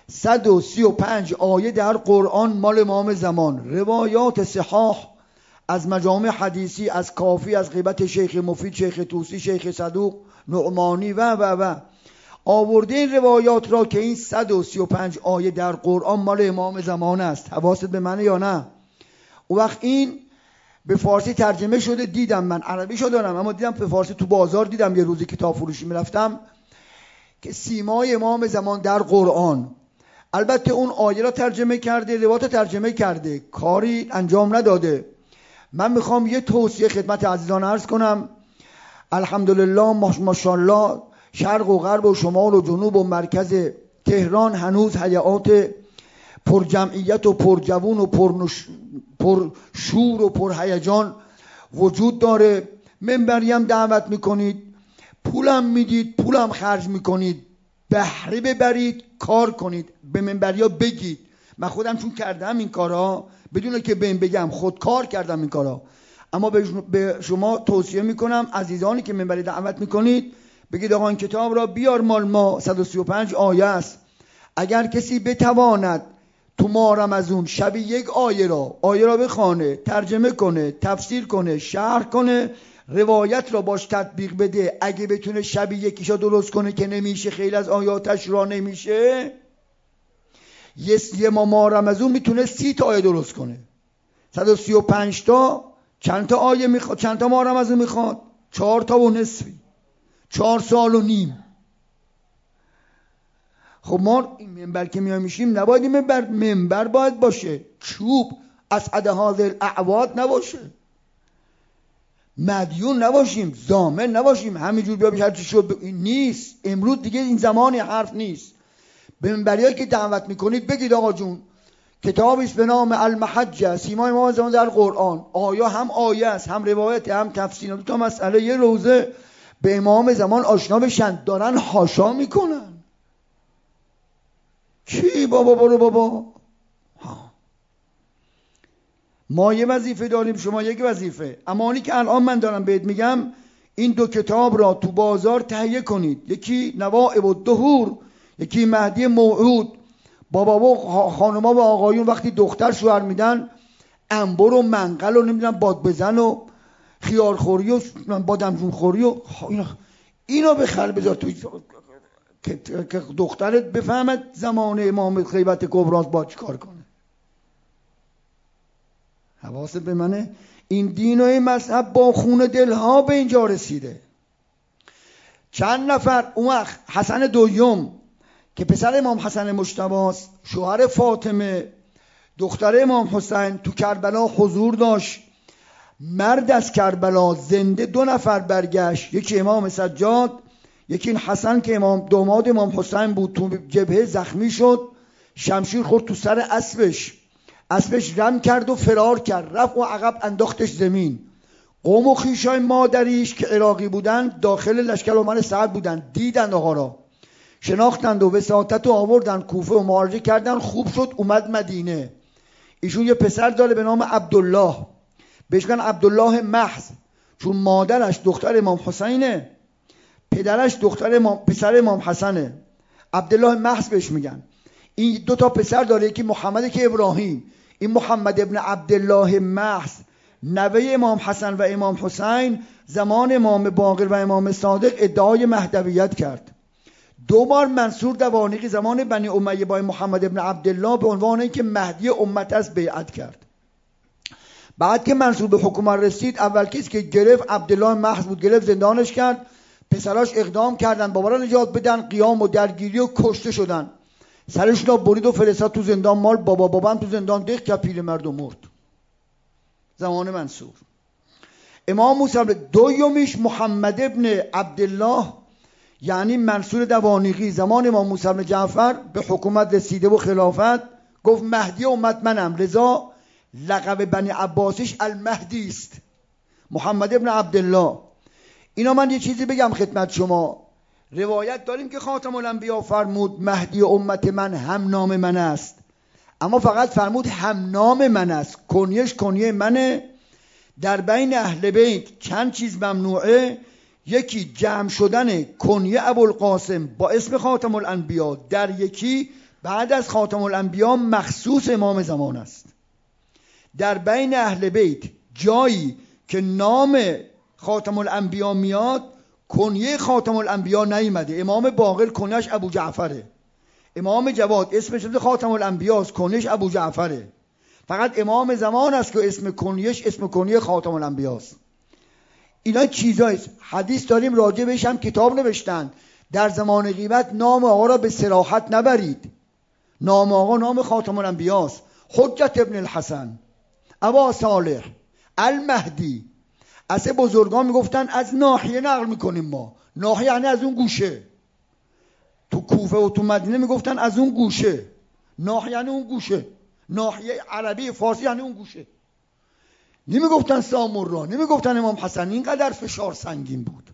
135 آیه در قرآن مال امام زمان، روایات صحاح از مجامع حدیثی، از کافی، از غیبت شیخ مفید، شیخ طوسی، شیخ صدوق، نعمانی و آورده این روایات را که این 135 آیه در قرآن مال امام زمان است. حواست به منه یا نه؟ اون وقت این به فارسی ترجمه شده، دیدم من عربیشو دارم اما دیدم به فارسی تو بازار دیدم، یه روزی کتاب فروشی میرفتم که سیمای امام زمان در قرآن. البته اون آیه را ترجمه کرده، روایات ترجمه کرده، کاری انجام نداده. من میخوام یه توصیه خدمت عزیزان عرض کنم. الحمدلله ماشاءالله شرق و غرب و شمال و جنوب و مرکز تهران هنوز هیئات پر جمعیت و پر جوون و پر شور و پر هیجان وجود داره. منبری هم دعوت میکنید، پولم میدید، پولم خرج میکنید، بهره ببرید، کار کنید، به منبری ها بگید. من خودم چون کردم این کارا، بدون که بهم بگم خود کار کردم این کارا، اما به شما توصیه میکنم عزیزانی که منبری دعوت میکنید بگید آقا این کتاب را بیار مال ما، 135 آیه است. اگر کسی بتواند تو ماه رمضان شبی یک آیه را بخونه، ترجمه کنه، تفسیر کنه، شرح کنه، روایت را باش تطبیق بده، اگه بتونه شبی یکیشا درست کنه که نمیشه، خیلی از آیاتش را نمیشه، یه ماه رمضان میتونه 30 تا آیه درست کنه. 135 تا چند تا آیه میخواد؟ چند تا ماه رمضان میخواد؟ 4 تا و نصفی، 4 سال و نیم. خب ما این منبر که میشیم نباید این منبر باید باشه چوب، اسعد هذه الاعواد نباشه، مدیون نباشیم، ضامن نباشیم، همینجور بیا بشه هرچی شد. این نیست. امروز دیگه این زمانی حرف نیست. به منبریایی که دعوت میکنید بگید آقا جون کتابی است به نام المحجه، سیمای امام زمان در قرآن، آیا هم آیه است، هم روایت، هم تفسیر، دو تا مسئله یه روزه به امام زمان آشنا بشن. دارن حاشا میکنن. چی بابا برو بابا. ما یه وظیفه داریم، شما یک وظیفه. اما اونی که الان من دارم بهت میگم این دو کتاب را تو بازار تهیه کنید. یکی نوائب الدهور، یکی مهدی موعود. بابا و خانما و آقایون وقتی دختر شوهر میدن انبر و منقل و نمیدونم باد بزن و خیارخوری و بادمجون خوری و اینا بخر بذار توی که دخترت بفهمد زمان امام غیبت کبری با چیکار کنه. حواست به منه. این دین و این مذهب با خون دلها به اینجا رسیده. چند نفر اون وقت حسن دویم که پسر امام حسن مجتبی است، شوهر فاطمه، دختر امام حسین، تو کربلا حضور داشت. مرد از کربلا زنده 2 نفر برگشت، یکی امام سجاد، یکی این حسن که داماد امام حسین بود، تو جبهه زخمی شد، شمشیر خورد تو سر اسبش رم کرد و فرار کرد، رفت و عقب انداختش زمین. قوم و خویشای مادریش که عراقی بودن داخل لشکر عمر سعد بودن، دیدن آقا را، شناختند و وساطت رو آوردن کوفه و معالجه کردن، خوب شد اومد مدینه. ایشون یه پسر داره به نام عبدالله، بهش میگن عبدالله محض، چون مادرش دختر امام حسینه، پدرش پسر امام حسنه، عبدالله محض بهش میگن. این 2 تا پسر داره، یکی محمد که ابراهیم. این محمد ابن عبدالله محض نوه امام حسن و امام حسین زمان امام باقر و امام صادق ادعای مهدویت کرد. 2 بار منصور دوانیقی زمان بنی امیه با محمد ابن عبدالله به عنوان اینکه مهدی امت است بیعت کرد. بعد که منصور به حکومت رسید، اول کسی که گرفت عبدالله محض بود، گرفت زندانش کرد. پسراش اقدام کردن بابا را نجات بدن، قیام و درگیری و کشته شدن. سرش را برید و فرستاد تو زندان. مال بابا هم تو زندان دق که پیرمرد و مرد. زمان منصور. امام موسی دومیش محمد ابن عبدالله یعنی منصور دوانیقی زمان امام موسی بن جعفر به حکومت رسیده و خلافت گفت مهدی امت منم، لذا لقب بنی عباسیش المهدی است، محمد ابن عبدالله. اینا من یه چیزی بگم خدمت شما. روایت داریم که خاتم الانبیا فرمود مهدی امت من هم نام من است، اما فقط فرمود هم نام من است، کنیش کنیه منه. در بین اهل بیت چند چیز ممنوعه، یکی جمع شدن کنیه ابوالقاسم با اسم خاتم الانبیا در یکی بعد از خاتم الانبیا مخصوص امام زمان است. در بین اهل بیت جایی که نام خاتم الانبیا میاد کنیه خاتم الانبیا نیامده. امام باقر کنیش ابو جعفره، امام جواد اسمش خاتم الانبیا است، کنیش ابو جعفره. فقط امام زمان است که اسم کنیش اسم کنیه خاتم الانبیا است. اینا چیزایست. حدیث داریم راجع بهش هم کتاب نوشتن. در زمان غیبت نام آقا را به صراحت نبرید. نام آقا نام خاتم الانبیا است. حجت ابن الحسن، ابا صالح، المهدی. از بزرگان میگفتن از ناحیه نقل میکنیم ما. ناحیه یعنی از اون گوشه. تو کوفه و تو مدینه میگفتن از اون گوشه. ناحیه یعنی اون گوشه. ناحیه عربی فارسی یعنی اون گوشه. نمیگفتن سامورا، نمیگفتن امام حسن. اینقدر فشار سنگین بود.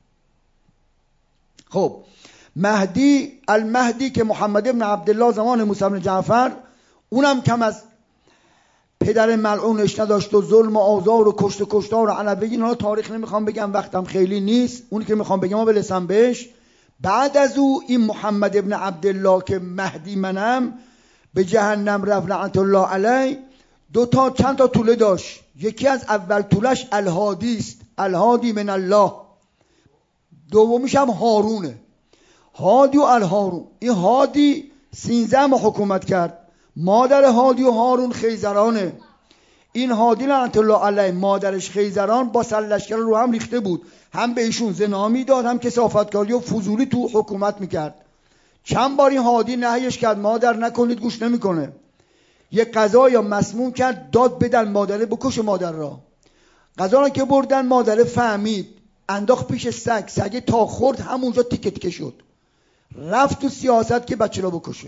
خب مهدی، المهدی که محمد ابن عبدالله زمان موسی بن جعفر، اونم کم از پدر ملعونش نداشت و ظلم و آزار و کشتار و عنبه. اینا تاریخ نمیخوام بگم، وقتم خیلی نیست. اونی که میخوام بگم برسم بهش. بعد از او این محمد ابن عبدالله که مهدی منم به جهنم رفت لعنت الله علیه. چند تا طوله داشت. یکی از اول طولش الهادی است، الهادی من الله. دومیش هم هارونه، هادی و الهارون. این هادی 13 ماه حکومت کرد. مادر هادی و هارون خیزرانه. این هادی لعنت الله علیه مادرش خیزران با سرلشکر رو هم ریخته بود، هم به ایشون زنا میداد هم کثافتکاری و فضولی تو حکومت میکرد. چند بار این هادی نهیش کرد مادر نکنید، گوش نمیکنه. یه قضا یا مسموم کرد داد بدن مادره بکش مادر را. قضا را که بردن مادره فهمید، انداخت پیش سگ. سگ تا خورد همونجا تیکه تیکه شد. رفت تو سیاست که بچه را بکشه.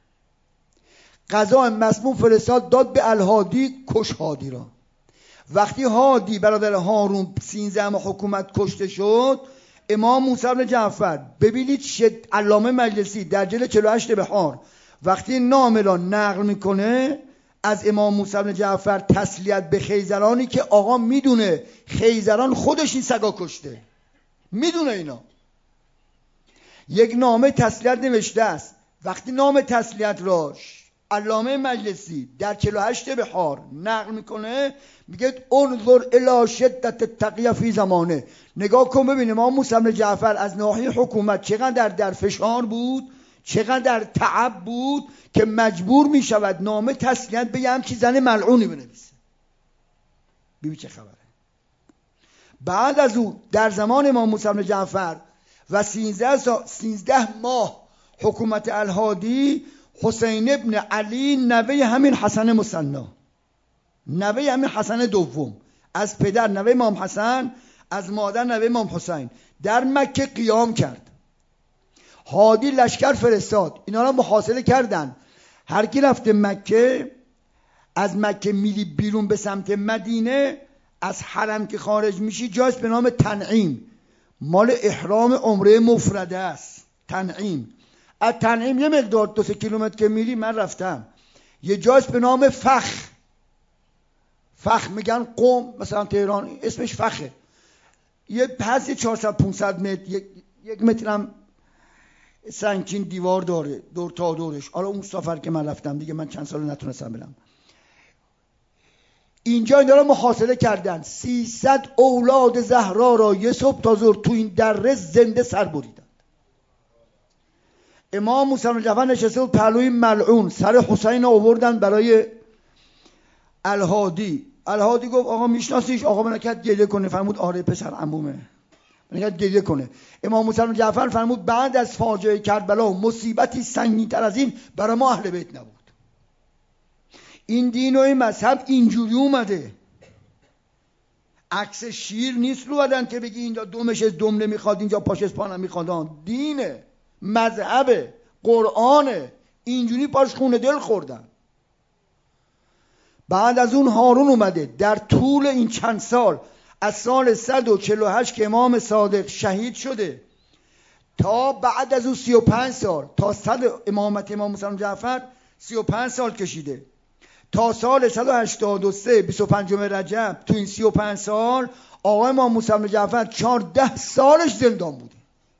قضا مسموم فرستاد داد به الهادی، کش هادی را. وقتی هادی برادر هارون 13 ماه حکومت کشته شد، امام موسی بن جعفر ببینید علامه مجلسی در جلد 48 بهار وقتی نامه را نقل میکنه از امام موسی بن جعفر تسلیت به خیزرانی که آقا میدونه خیزران خودش این سگا کشته، میدونه اینا. یک نامه تسلیت نوشته است. وقتی نامه تسلیت را علامه مجلسی در 48 بهار نقل میکنه میگه انظر الی شدت التقیه فی زمانه. نگاه کن ببین امام موسی بن جعفر از ناحیه حکومت چقدر در فشار بود، چقدر تعب بود که مجبور میشود نامه تسلیت به همچین زن ملعونی بنویسه. ببین چه خبره. بعد از او در زمان امام موسی بن جعفر و 13 ماه حکومت الهادی، حسین ابن علی نوه همین حسن مثنا، نوه همین حسن دوم، از پدر نوه امام حسن، از مادر نوه امام حسین، در مکه قیام کرد. هادی لشکر فرستاد، اینا را محاصره کردن. هر کی رفته مکه، از مکه میری بیرون به سمت مدینه، از حرم که خارج میشی جاست به نام تنعیم، مال احرام عمره مفرده است. تنعیم، از تنعیم یه مقدار 2-3 کیلومتر که میری، من رفتم، یه جاست به نام فخ میگن قم، مثلا تهران اسمش فخه. یه پس 400-500 متر، یک متر هم سنگین دیوار داره دور تا دورش. حالا اون سفر که من رفتم دیگه، من چند سال نتونستم برم. اینجا اینا رو محاصره کردن. 300 اولاد زهرا را یه صبح تا ظهر تو این دره زنده سر بریدن. امام موسی بن جعفر نشسته بود پهلوی ملعون، سر حسین آوردن برای الهادی. الهادی گفت آقا میشناسیش؟ آقا من نکرد گریه کنه. فرمود آره پسر عمومه، من نکرد گریه کنه. امام موسی بن جعفر فرمود بعد از فاجعه کربلا مصیبتی سنگین‌تر از این برای ما اهل بیت نبود. این دین و این مذهب اینجوری اومده. عکس شیر نیست رو بدن که بگی اینجا دمش دم نمیخواد، اینجا پاش پا نمیخواد. دینه، مذهبه، قرآنه. اینجوری پاش خون دل خوردن. بعد از اون هارون اومده در طول این چند سال، از سال 148 که امام صادق شهید شده تا بعد از اون 35 سال، تا صد امامت امام موسی جعفر 35 سال کشیده. تا سال 183 25 رجب، تو این 35 سال آقای امام موسی جعفر 14 سالش زندان بوده.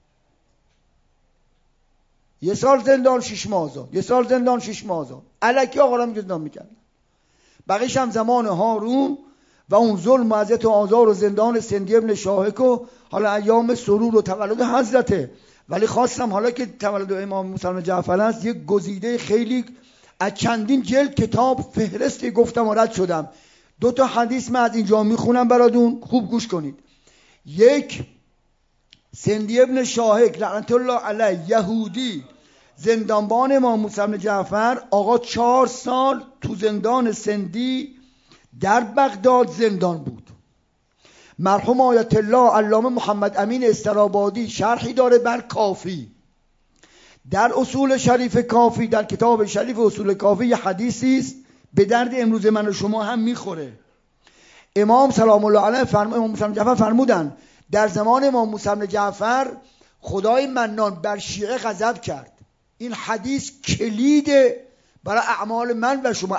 یه سال زندان 6 ماه آزاد، یه سال زندان 6 ماه آزاد. الکی آقا را زندان میکردن. بقیش هم زمان هارون و اون ظلم و اذیت و آزار و زندان سندی ابن شاهک و حالا ایام سرور و تولد حضرته. ولی خواستم حالا که تولد امام موسی جعفر است، یک گزیده خیلی از چندین جلد کتاب فهرستی گفتم و رد شدم. 2 تا حدیث من از اینجا میخونم براتون، خوب گوش کنید. یک، سندی ابن شاهک لعنت الله علیه، یهودی، زندانبان امام موسی جعفر. آقا 4 سال تو زندان سندی در بغداد زندان بود. مرحوم آیت الله علامه محمد امین استرابادی شرحی داره بر کافی. در اصول شریف کافی، در کتاب شریف اصول کافی، یه حدیثی است به درد امروز من و شما هم میخوره. امام سلام الله علیه امام موسی جعفر فرمودن در زمان امام موسی جعفر خدای منان بر شیعه غضب کرد. این حدیث کلید برای اعمال من و شما.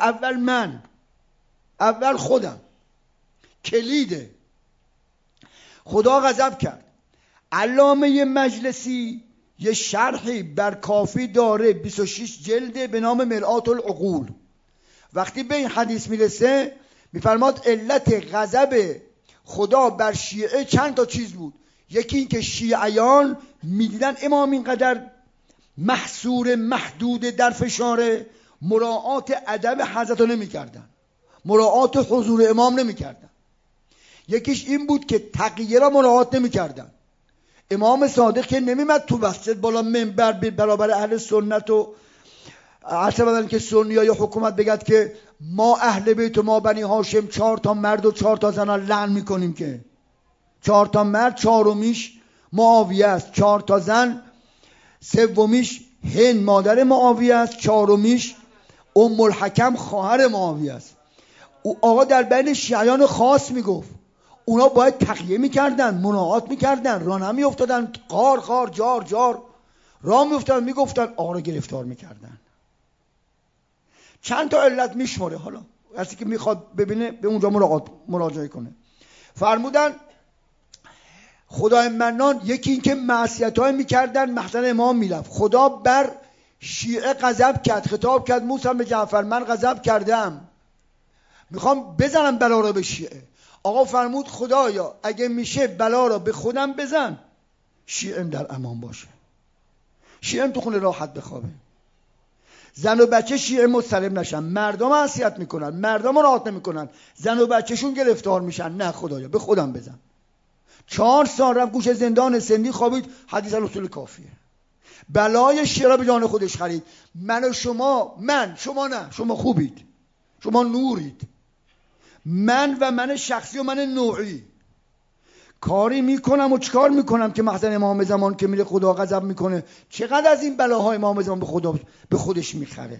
اول خودم، کلیده. خدا غضب کرد. علامه مجلسی یه شرحی بر کافی داره 26 جلده به نام مرآت العقول. وقتی به این حدیث میرسه میفرماد علت غضب خدا بر شیعه چند تا چیز بود. یکی این که شیعیان میدیدن امام اینقدر محصور محدود در فشاره، مراعات ادب حضرت رو نمیکردن، مراعات حضور امام نمیکردن. یکیش این بود که تقیه را مراعات نمیکردن. امام صادق که نمیمد تو مسجد بالا منبر برابر اهل سنت و عرضه بدن که سنی های حکومت بگد که ما اهل بیت و ما بنی هاشم 4 تا مرد و 4 تا زن لعن میکنیم، که 4 تا مرد 4میش معاویه است، 4 تا زن 3میش هند مادر معاویه است، 4میش ام الحکم خواهر معاویه است. آقا در بین شیعیان خاص میگفت اونا باید تقیه میکردن، مناعات میکردن، را نمی افتادن، قار جار را می افتادن، میگفتن آقا رو گرفتار میکردن. چند تا علت میشماره. حالا کسی که میخواد ببینه به اونجا مراجعه کنه. فرمودن خدای منان یکی این که معصیت‌های میکردن، محضر امام میرفت. خدا بر شیعه غضب کرد، خطاب کرد موسی به جعفر من غضب کردم، میخوام بزنم بلا رو به شیعه. آقا فرمود خدایا اگه میشه بلا رو به خودم بزن، شیعه در امان باشه، شیعه تو خونه راحت بخوابه، زن و بچه شیعه مضطرب نشن. مردم معصیت میکنن، مردم راحت نمیکنن، زن و بچهشون گرفتار میشن. نه خدایا به خودم بزن. 4 سال رفت گوشه زندان سندی خوابید. حدیث الاصول کافیه. بلای شیعه را به جان خودش خرید. من و شما، شما نه، شما خوبید، شما نورید. من شخصی و من نوعی کاری میکنم و چیکار میکنم که محضر امام زمان که میره خدا غضب میکنه. چقدر از این بلاهای امام زمان به خودش میخره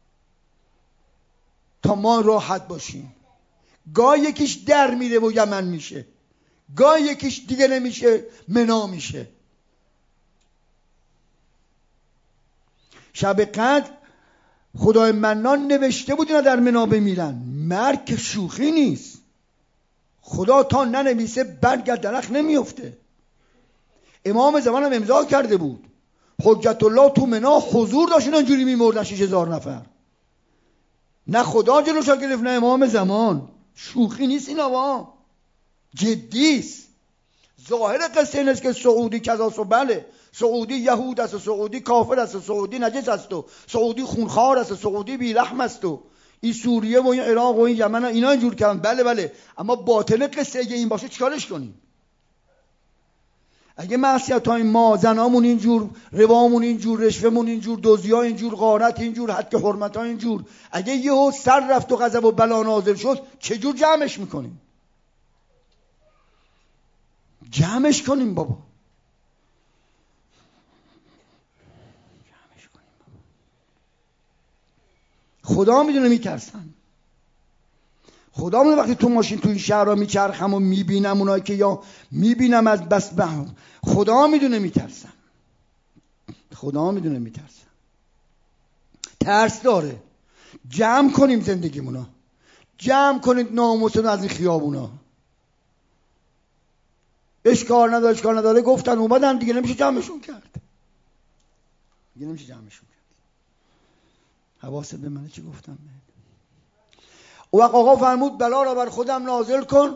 تا ما راحت باشیم. گاه یکیش در میره و یمن میشه، گاه یکیش دیگه نمیشه منا میشه. شب قدر خدای منان نوشته بود اینا در منا بمیرن. مرگ شوخی نیست. خدا تا ننویسه برگ درخت نمیفته. امام زمان هم امضا کرده بود. حجت الله تو منا حضور داشتن، اینجوری میمردن 6000 نفر. نه خدا جلوشا گرفت نه امام زمان. شوخی نیست این آقا، جدیست. ظاهر قصه این است که سعودی کذاست و بله، سعودی یهود است و سعودی کافر است و سعودی نجس است و سعودی خونخوار است و سعودی بیرحم است و این سوریه و این عراق و این یمن اینا اینجور کردن. بله، اما باطن قصه اگه این باشه چیکارش کنیم؟ اگه معصیت‌های ما، زنامون اینجور، روامون اینجور، رشوهمون اینجور، دزدی‌ها اینجور، غارت اینجور، حد حرمت‌ها اینجور، اگه یهو سر رفت و غضب و بلا نازل شد چجور جمعش میکنیم؟ جمعش کنیم بابا، جمعش کنیم بابا. خدا میدونه میترسم، خدا میدونه وقتی تو ماشین تو این شهر را میچرخم و میبینم اونایی که یا میبینم از بس خدا میدونه میترسم، خدا میدونه میترسم. ترس داره. جمع کنیم زندگیمونا، جمع کنید ناموسون از این خیابونا. اشکال نداره گفتن اومدن دیگه نمیشه جمعشون کرد، دیگه نمیشه جمعشون کرد. حواست به منه چی گفتم بهت؟ او وقت آقا فرمود بلا را بر خودم نازل کن.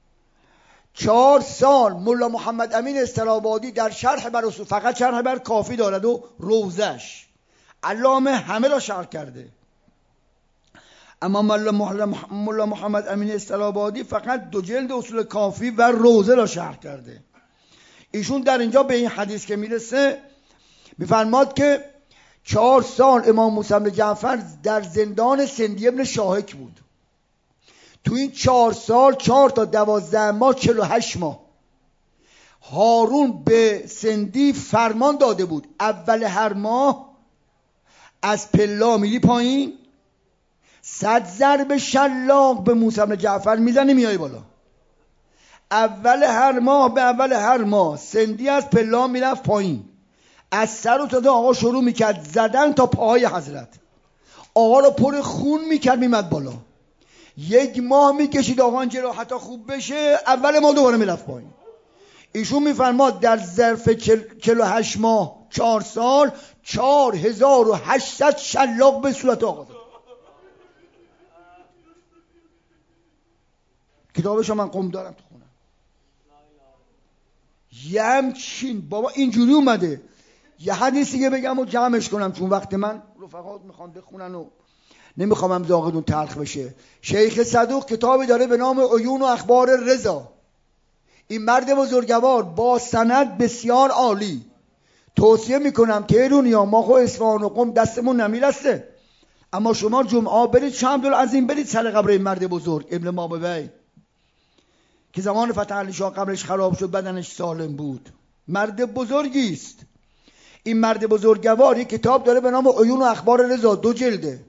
4 سال ملا محمد امین استرابادی در شرح بر اصول، فقط شرح بر کافی دارد و روزش علامه همه را شرح کرده، اما ملا محمد امین استرابادی فقط 2 جلد اصول کافی و روزه را شرح کرده. ایشون در اینجا به این حدیث که میرسه میفرماد که 4 سال امام موسی بن جعفر در زندان سندی ابن شاهک بود. تو این 4 سال 4 تا 12 ماه 48 ماه هارون به سندی فرمان داده بود اول هر ماه از پلا میری پایین 100 ضرب شلاق به موسی بن جعفر میزنی میای بالا. اول هر ماه سندی از پلا میرفت پایین، از سر و تا آقا شروع میکرد زدن تا پاهای حضرت، آقا رو پر خون میکرد میمد بالا. 1 ماه میکشید آقا این جراحت خوب بشه، اول ما دوباره میرفت پایین. ایشون میفرماد در ظرف 48 ماه 4 سال 4800 شلاق به صورت آقا زد. کتابشو من قم دارم تو خونم. یمچین بابا اینجوری اومده. یه حدیث دیگه بگم و جمعش کنم چون وقت من رفقات میخوان بخونن و نمیخوام هم ذاقتون تلخ بشه. شیخ صدوق کتابی داره به نام عیون و اخبار رضا. این مرد بزرگوار با سند بسیار عالی. توصیه میکنم که دنیا ما خو اصفهان و قم دستمون نمیرسه، اما شما جمعه برید شمدالعظیم برید سر قبر این مرد بزرگ ابن مابوی که زمان فتح علی شاه قبرش خراب شد بدنش سالم بود. مرد بزرگی است. این مرد بزرگوار یک کتاب داره به نام عیون و اخبار رضا، 2 جلده.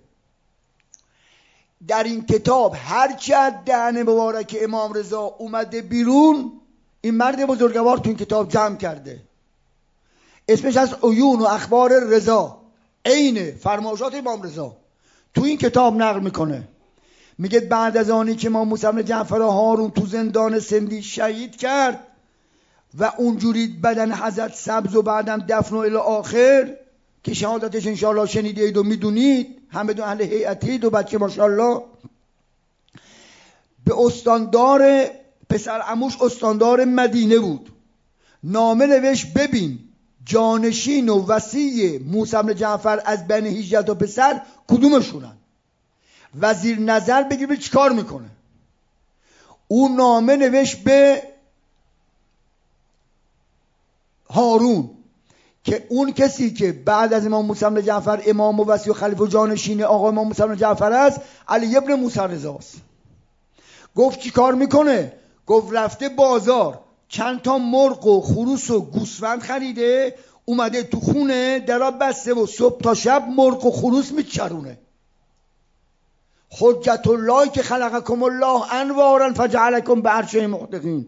در این کتاب هرچی از دهن مبارک امام رضا اومده بیرون این مرد بزرگوار تو این کتاب جمع کرده. اسمش از عیون و اخبار رضا، عین فرمایشات امام رضا تو این کتاب نقل میکنه. میگه بعد از آنی که امام موسی بن جعفر هارون تو زندان سندی شهید کرد و اونجوری بدن حضرت سبز و بعدم دفن و الی آخر که شهادتش انشاءالله شنیدید و میدونید، همه دو اهل هیئتید و بچه ماشاءالله، به استاندار پسر عموش استاندار مدینه بود، نامه نوشت ببین جانشین و وصی موسی بن جعفر از بنی هجرت و پسر کدومشونن، وزیر نظر بگیر چی کار میکنه. اون نامه نوشت به هارون که اون کسی که بعد از امام موسی بن جعفر امام و وصی و خلیفه و جانشین آقا امام موسی بن جعفر است علی ابن موسی رضاست. گفت چی کار میکنه؟ گفت رفته بازار چند تا مرغ و خروس و گوسفند خریده اومده تو خونه درا بسته و صبح تا شب مرغ و خروس میچرونه. حجت الله که خلقکم الله انوارا فجعلکم به عرشه محتقین.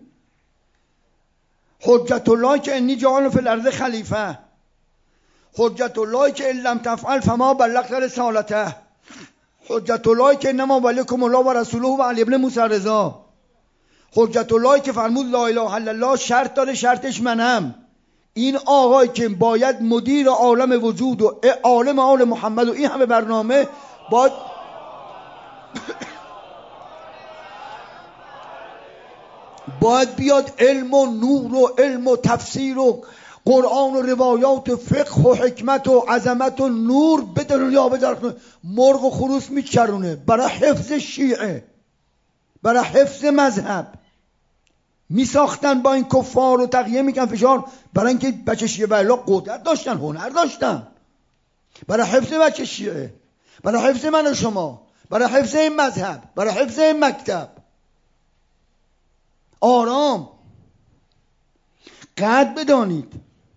حجت الله که انی جعل فی الارض خلیفه. حجت الله که ان لم تفعل فما بلغت رسالته. حجت الله که انما ولیکم الله و رسوله و علی ابن موسی رضا. حجت الله که فرمود لا اله الا الله شرط داره، شرطش منم. این آقای که باید مدیر عالم وجود و عالم آل محمد و این همه برنامه باید بیاد علم و نور و علم و تفسیر و قرآن و روایات و فقه و حکمت و عظمت و نور به دنیا بدرخونه. مرغ و خروس میچرونه برای حفظ شیعه، برای حفظ مذهب. میساختن با این کفار و تقیه میکن فشار برای اینکه بچه شیعه بلا قدرت داشتن، هنر داشتن، برای حفظ بچه شیعه، برای حفظ من و شما، برای حفظ این مذهب، برای حفظ این مکتب. آرام قدر بدانید،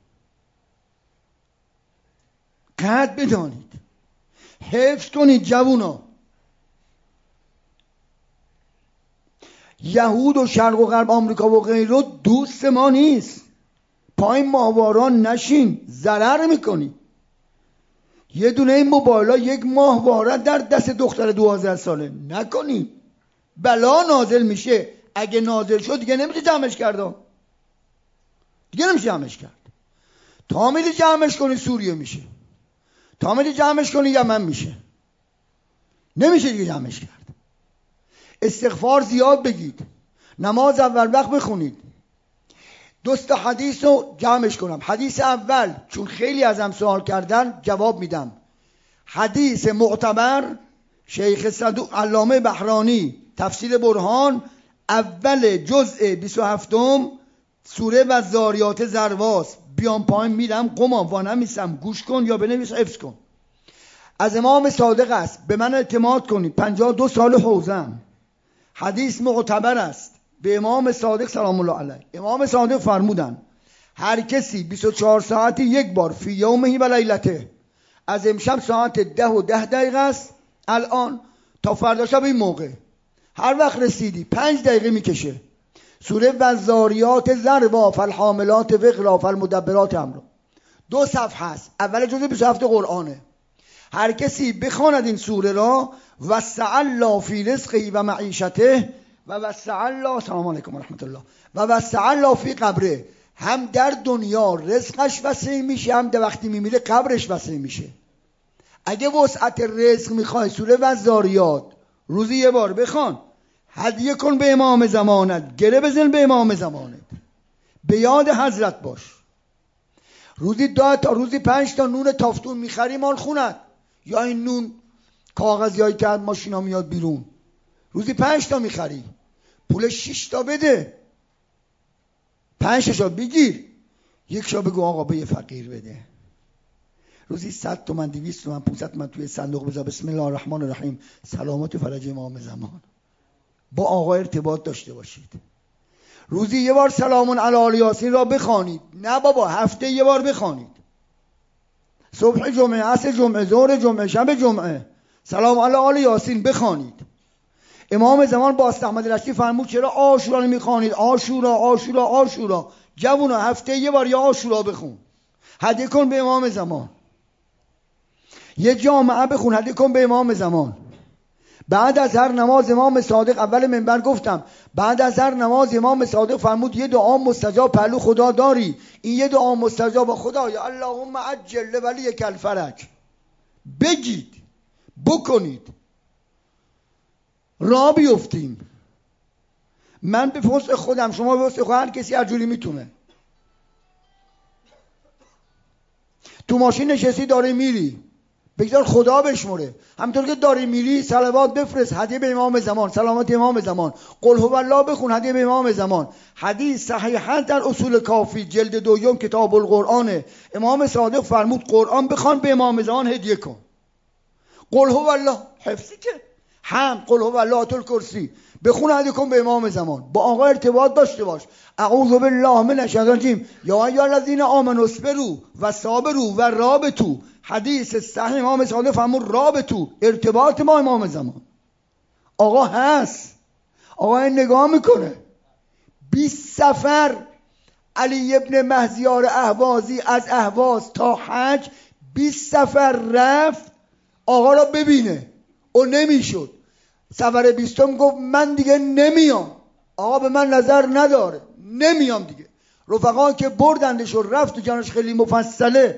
قدر بدانید، حفظ کنید جوونا. یهود و شرق و غرب، آمریکا و غیره دوست ما نیست. پای ماهواران نشین، ضرر میکنی. یه دونه این موبایلا 1 ماهواره در دست دختر 12 ساله نکنی، بلا نازل میشه. اگه نازل شد دیگه نمیشه جمعش کرد، دیگه نمیشه جمعش کرد. تا میری جمعش کنی سوریه میشه، تا میری جمعش کنی یمن میشه، نمیشه دیگه جمعش کرد. استغفار زیاد بگید، نماز اول وقت بخونید. دوست حدیث رو جمعش کنم. حدیث اول، چون خیلی ازم سوال کردن جواب میدم. حدیث معتبر شیخ صدوق علامه بحرانی تفسیر برهان، اول جزء 27 سوره و زاریات زرواست. بیام پایین میرم قمام وانمیسم، گوش کن یا بنویس حفظ کن. از امام صادق است، به من اعتماد کنید. 52 سال حوزم، حدیث معتبر است. به امام صادق سلام الله علیه، امام صادق فرمودن هر کسی 24 ساعتی 1 بار فی یومه و لیلته، از امشب ساعت 10 و 10 دقیقه است الان تا فردا شب این موقع، هر وقت رسیدی 5 دقیقه میکشه، سوره والذاریات ذروا فالحاملات وقرا فالمدبرات امرا، 2 صفحه است، اول جزء 27 قرآنه. هر کسی بخواند این سوره را، وسع الله فی رزقه و معیشته و وسع الله، سلام علیکم و رحمت الله، و وسع الله فی قبره، هم در دنیا رزقش وسع میشه، هم در وقتی میمیره قبرش وسع میشه. اگه وسعت رزق میخوای، سوره والذاریات روزی 1 بار بخوان. هدیه کن به امام زمانت، گره بزن به امام زمانت، به یاد حضرت باش. روزی 2 تا روزی 5 تا نون تافتون میخری مال خونت، یا این نون کاغذیایی که از ماشینا میاد بیرون، روزی 5 تا میخری، پول 6 تا بده، 5 تا بگیر، 1 شا بگو آقا به یه فقیر بده. روزی 100 تومن 200 تومن 500 تومن توی صندوق بذار، بسم الله الرحمن الرحیم، سلامت و فرج امام زمان. با آقا ارتباط داشته باشید. روزی 1 بار سلام علی آل یاسین را بخوانید. نه بابا، هفته 1 بار بخوانید. صبح جمعه، عصر جمعه، ظهر جمعه، شب جمعه سلام علی آل یاسین بخوانید. امام زمان با احمد رشدی فرمود چرا عاشورا نمیخوانید؟ عاشورا عاشورا عاشورا. جوونا هفته 1 بار یا عاشورا بخون، هدیه کن به امام زمان. یه جامعه بخون، هدیه کن به امام زمان. بعد از هر نماز امام صادق، اول منبر گفتم، بعد از هر نماز امام صادق فرمود یه دعا مستجاب پهلو خدا داری. این یه دعا مستجاب خدایا اللهم عجل ولیک الفرج. بگید، بکنید، را بیفتیم. من به وسع خودم، شما به وسع خود، هر کسی هر جوری میتونه. تو ماشین نشستی داری میری، بگذار خدا بشمره. همونطور که داری میری صلوات بفرست، هدیه به امام زمان، سلامت امام زمان، قل هو الله بخون، هدیه به امام زمان. حدیث صحیحا در اصول کافی جلد 2 کتاب القرآن، امام صادق فرمود قرآن بخوان به امام زمان هدیه کن. قل هو الله حفظی که هم، قل هو الله آیت الکرسی بخون، هدیه کن به امام زمان. با آقا ارتباط داشته باش. اعوذ بالله من الشیطان الرجیم، یا ایها الذین آمنوا اصبروا و صابروا و رابطوا. حدیث صحیح امام صادق فرمود رابطوا، ارتباط ما امام زمان. آقا هست، آقا نگاه میکنه. 20 سفر علی ابن مهزیار اهوازی از اهواز تا حج 20 سفر رفت آقا را ببینه و نمیشد. سفر 20 گفت من دیگه نمیام، آقا به من نظر نداره، نمیام دیگه. رفقا که بردندش و رفت و جانش خیلی مفصله.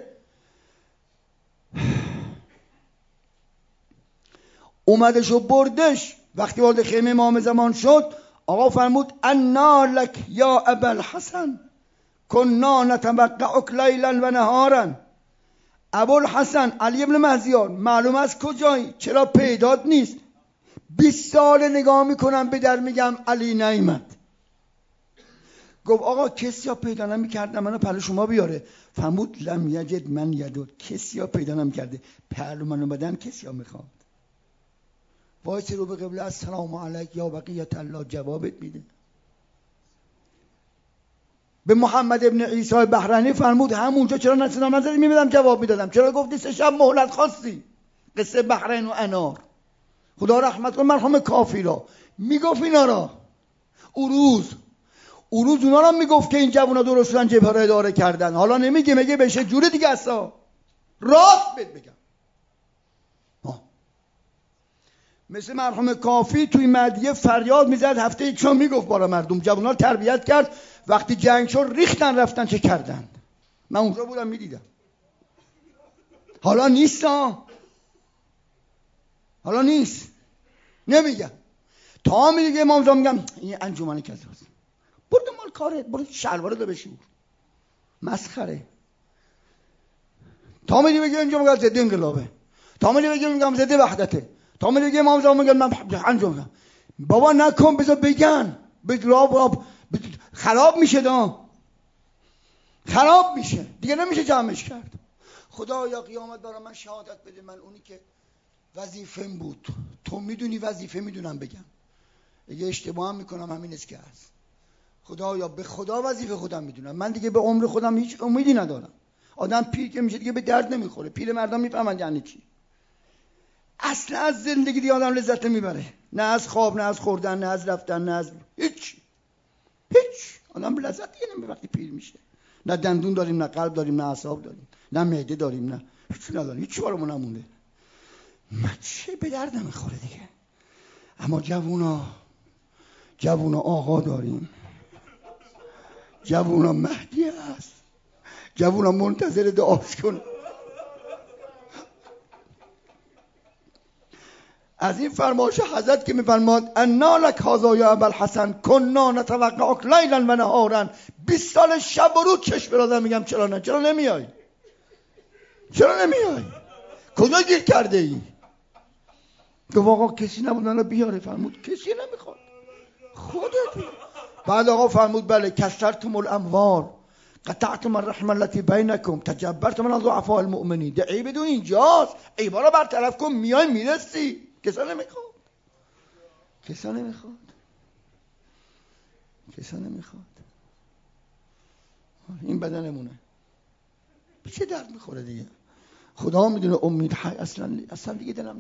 اومدش و بردش. وقتی وارد خیمه امام زمان شد، آقا فرمود انا لک یا ابا الحسن کنا نتوقعک لیلا و نهارا. ابوالحسن علی ابن مهزیار، معلوم از کجایی؟ چرا پیدات نیست؟ 20 سال نگاه میکنم به در، میگم علی نیامد. گفت آقا کسی ها پیدا نمیکرد منو پهلو شما بیاره. فرمود لم یجد من یدود، کسی ها پیدا نمیکرده پهلو منو بدن، کسی ها میخواد. وایسی رو به قبله، السلام علیک یا بقیت الله، جوابت میده. به محمد ابن عیسی بحرینی فرمود همونجا چرا نسلام نزدی میبدم جواب میدادم، چرا گفتی 3 شب مهلت خواستی؟ قصه بحرین و انار. خدا رحمت کنه مرحوم کافی را میگفت اینا را. اروز اونا را میگفت که این جوونا درست شدن جبهه را اداره کردن. حالا نمیگه، میگه بشه جوری دیگه اصلا. راست بهت بگم مثل مرحوم کافی توی مدیه فریاد میزد، هفته یک شام میگفت برای مردم، جوونا رو تربیت کرد. وقتی جنگ شد ریختن رفتن چه کردن. من اونجا بودم میدیدم. حالا نیست حالا نیست. نمیگم تا میگه امام زمان میگم این انجمن کذاست. برو مال کارت، برو شلوار رو بشور. مسخره. تا میگه بگه اینجا میگه ضد انقلابه، تا میگه بگه میگم ضد وحدته، تا میگه امام زمان میگه من انجام. بابا نکن، بذار بگن. خراب میشه خراب میشه دیگه، نمیشه جمعش کرد. خدایا قیامت برای من شهادت بده، من اونی که وظیفه‌م بود. تو میدونی وظیفه میدونم بگم. اگه اشتباه هم میکنم همین است که هست. خدایا به خدا وظیفه خودم میدونم. من دیگه به عمر خودم هیچ امیدی ندارم. آدم پیر که میشه دیگه به درد نمیخوره. پیر مردم میفهمن یعنی چی. اصلا از زندگی دیگه آدم لذت نمیبره، نه از خواب، نه از خوردن، نه از رفتن، نه از هیچ. آدم لذت دیگه نمیبره وقتی پیر میشه. نه دندون داریم، نه قلب داریم، نه اعصاب داریم، نه معده داریم، نه هیچ نداریم. هیچ برامون نمونده. چه به درد نمیخوره دیگه. اما جوونا آقا داریم. جوونا مهدی هست. جوونا منتظر دعاش کن. از این فرمایش حضرت که میفرماد انا لک هذا یا ابوالحسن کنا نتوقعک لیلا و نهارا، 20 سال شب و روز چشم برادر میگم چرا نمیای؟ کجا گیر کرده ای؟ گفت آقا کسی نبود منو بیاره. فرمود کسی نمیخواد، خودت. بعد آقا فرمود بله کسرتم الاموال، قطعتم الرحم التي بینکم، تجبرتم من ضعفاء المؤمنین. دعی بدون اینجاست، عیبا رو برطرف کن، میای میرسی. کسا نمیخواد. این بدنمونه، به چه درد میخوره دیگه؟ خدا میدونه. امید حی اصلا دیگه دلم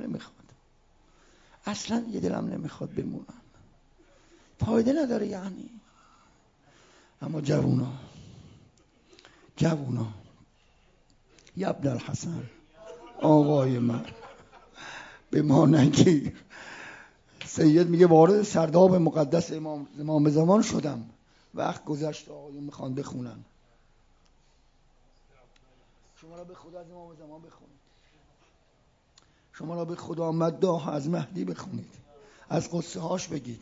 نمیخواد بمونم. فایده نداره یعنی. اما جوونا یا ابن الحسن، آقای من به ما نگیر. سید میگه وارد سرداب مقدس امام زمان شدم، وقت گذشت آقایون میخوان بخونن. شما را به خدا از امام زمان بخونید، شما را به خدا مداح از مهدی بخونید، از قصه هاش بگید.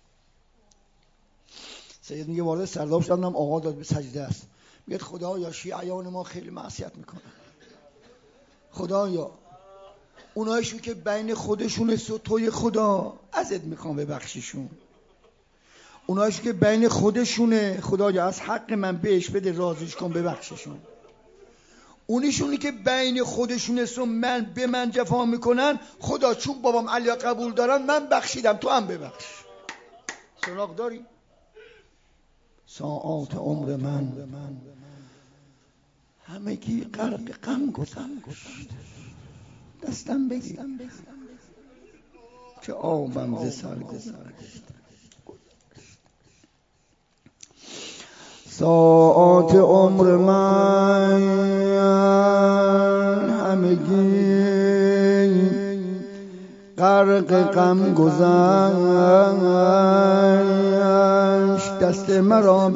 سید میگه وارد سرداب شدم، آقا داد به سجده است. میگه خدایا شیعیان ما خیلی معصیت میکنن. خدایا اونایشون که بین خودشون است و توی خدا، ازت میخوام ببخشیشون. اونایشون که بین خودشونه، خدایا از حق من بهش بده، راضیش کن، ببخشیشون. اونیشونی که بین خودشون است و به من جفا میکنن، خدا چون بابام علی قبول دارن من بخشیدم، تو هم ببخش. سراغ داری؟ ساعات عمر من همگی غرق غم گذشت. دستم بگیر که آبم ز سر گذشت. ساعات عمر من همگی غرق غم گذشت. دست مرا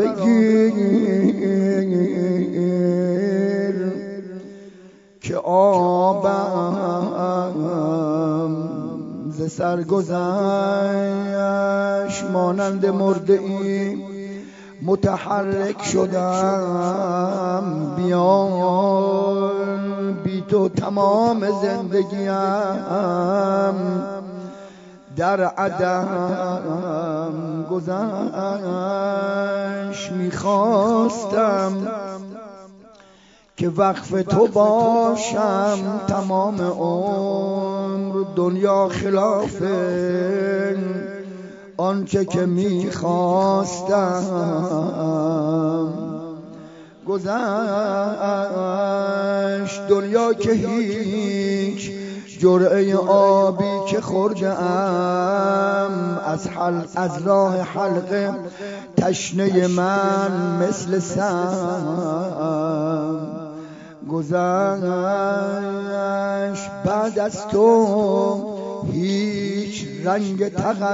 بگیر که آبم ز سر گذشت. مانند مرده ای متحرک شدم، بیان بی تو تمام زندگیم در عدم گذشت. میخواستم که وقف تو باشم تمام عمر، دنیا خلاف آنچه که میخواستم گذشت دنیا که هیچ جرعه آبی که خوردم از راه حلقه تشنه من مثل سم گذشت. بعد از تو هیچ رنگ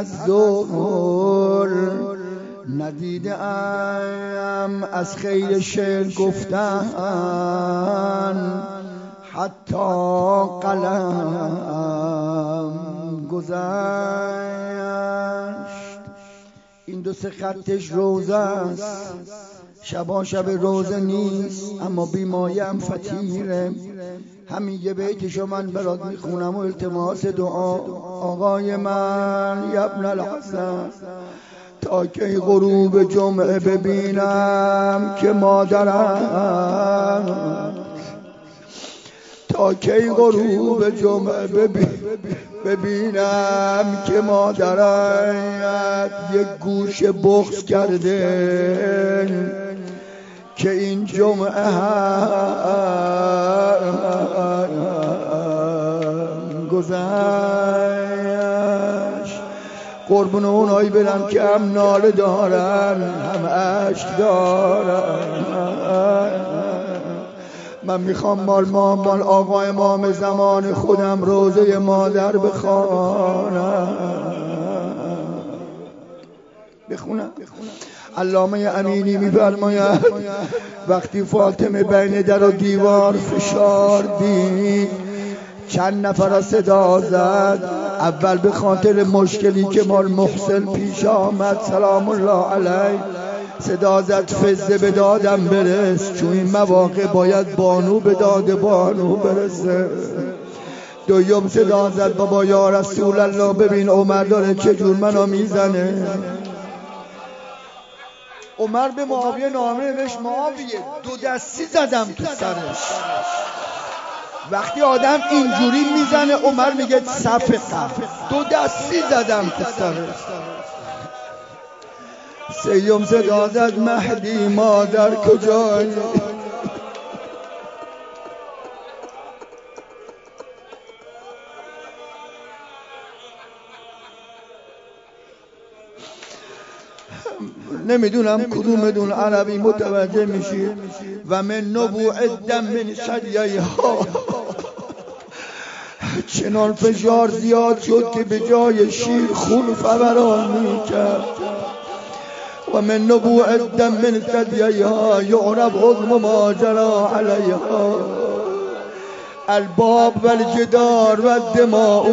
تغزل ندیدم، از خیر شعر گفتن حتی قلم گذشت. این دو سه خطش روزه است، شبا شب روزه نیست، اما بیمایم فتیره. همین یه بیتشو من برات میخونم و التماس دعا. آقای من ابن الحسن، تا که غروب جمعه ببینم که مادرم، تا که غروب جمعه ببینم که مادرم یک گوش بغض کرده که این جمعه هم گذشت. قربون اونایی برم که هم ناله دارن هم عشق دارن. من میخوام مال آقا امام زمان خودم روزه مادر بخونم. علامه امینی میفرماید وقتی فاطمه بین در و دیوار فشار دید، چند نفر را صدا زد. اول به خاطر مشکلی که مال محسن پیش آمد سلام الله علیه، صدا زد فزه به دادم برس، چون این مواقع باید بانو به داد بانو برسه. دویم صدا زد بابا یا رسول الله ببین عمر داره چجور منو میزنه. عمر به معاویه نامه نوشت معاویه 2 دستی زدم تو سرش. وقتی آدم اینجوری میزنه عمر میگه صفقه 2 دستی زدم تو سرش. سیوم صدا زد مهدی مادر کجایی؟ نمیدونم کدومتون عربی متوجه میشی. و من نبوع دم من شدیه ها، چنان فشار زیاد شد که به جای شیر خون فوران میکرد. و من نبوع دم من شدیه ها یعرف حکم ما جرى علیها الباب و الجدار و الدماء.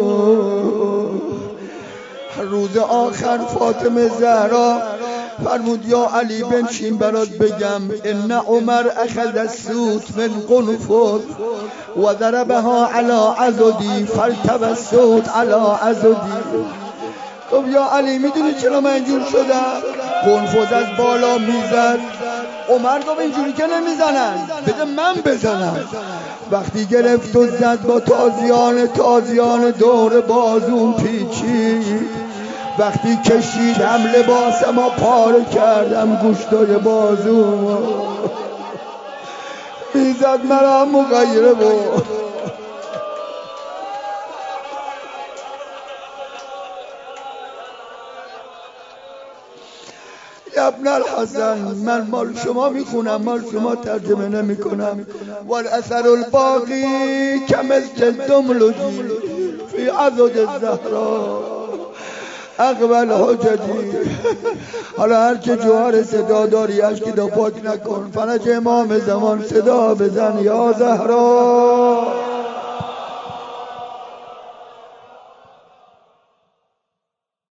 روز آخر فاطمه زهرا فرمود یا علی بنشین برات بگم ان عمر اخذ السوت من قنفذ و ضربها على عضدی فالتوى السوت على عضدی. گفت یا علی میدونی چرا من اینجور شدم؟ قنفذ از بالا میزد. عمر گفت اینجوری که نمیزنن، بده من بزنم. وقتی گرفت و زد با تازیان دور بازون پیچید. وقتی کشیدم لباسم پاره کردم گوشتای بازوم میزد مرا مغیره بود. ابن الحسن من مال شما میخونم، مال شما ترجمه نمی کنم. والاثر الباقی کمثل الدملجی فی عضد الزهرا اقبل حججی. حالا هر که جوهر صدا داری اشکی دا پاک نکن، فرج امام زمان صدا بزن یا زهرا.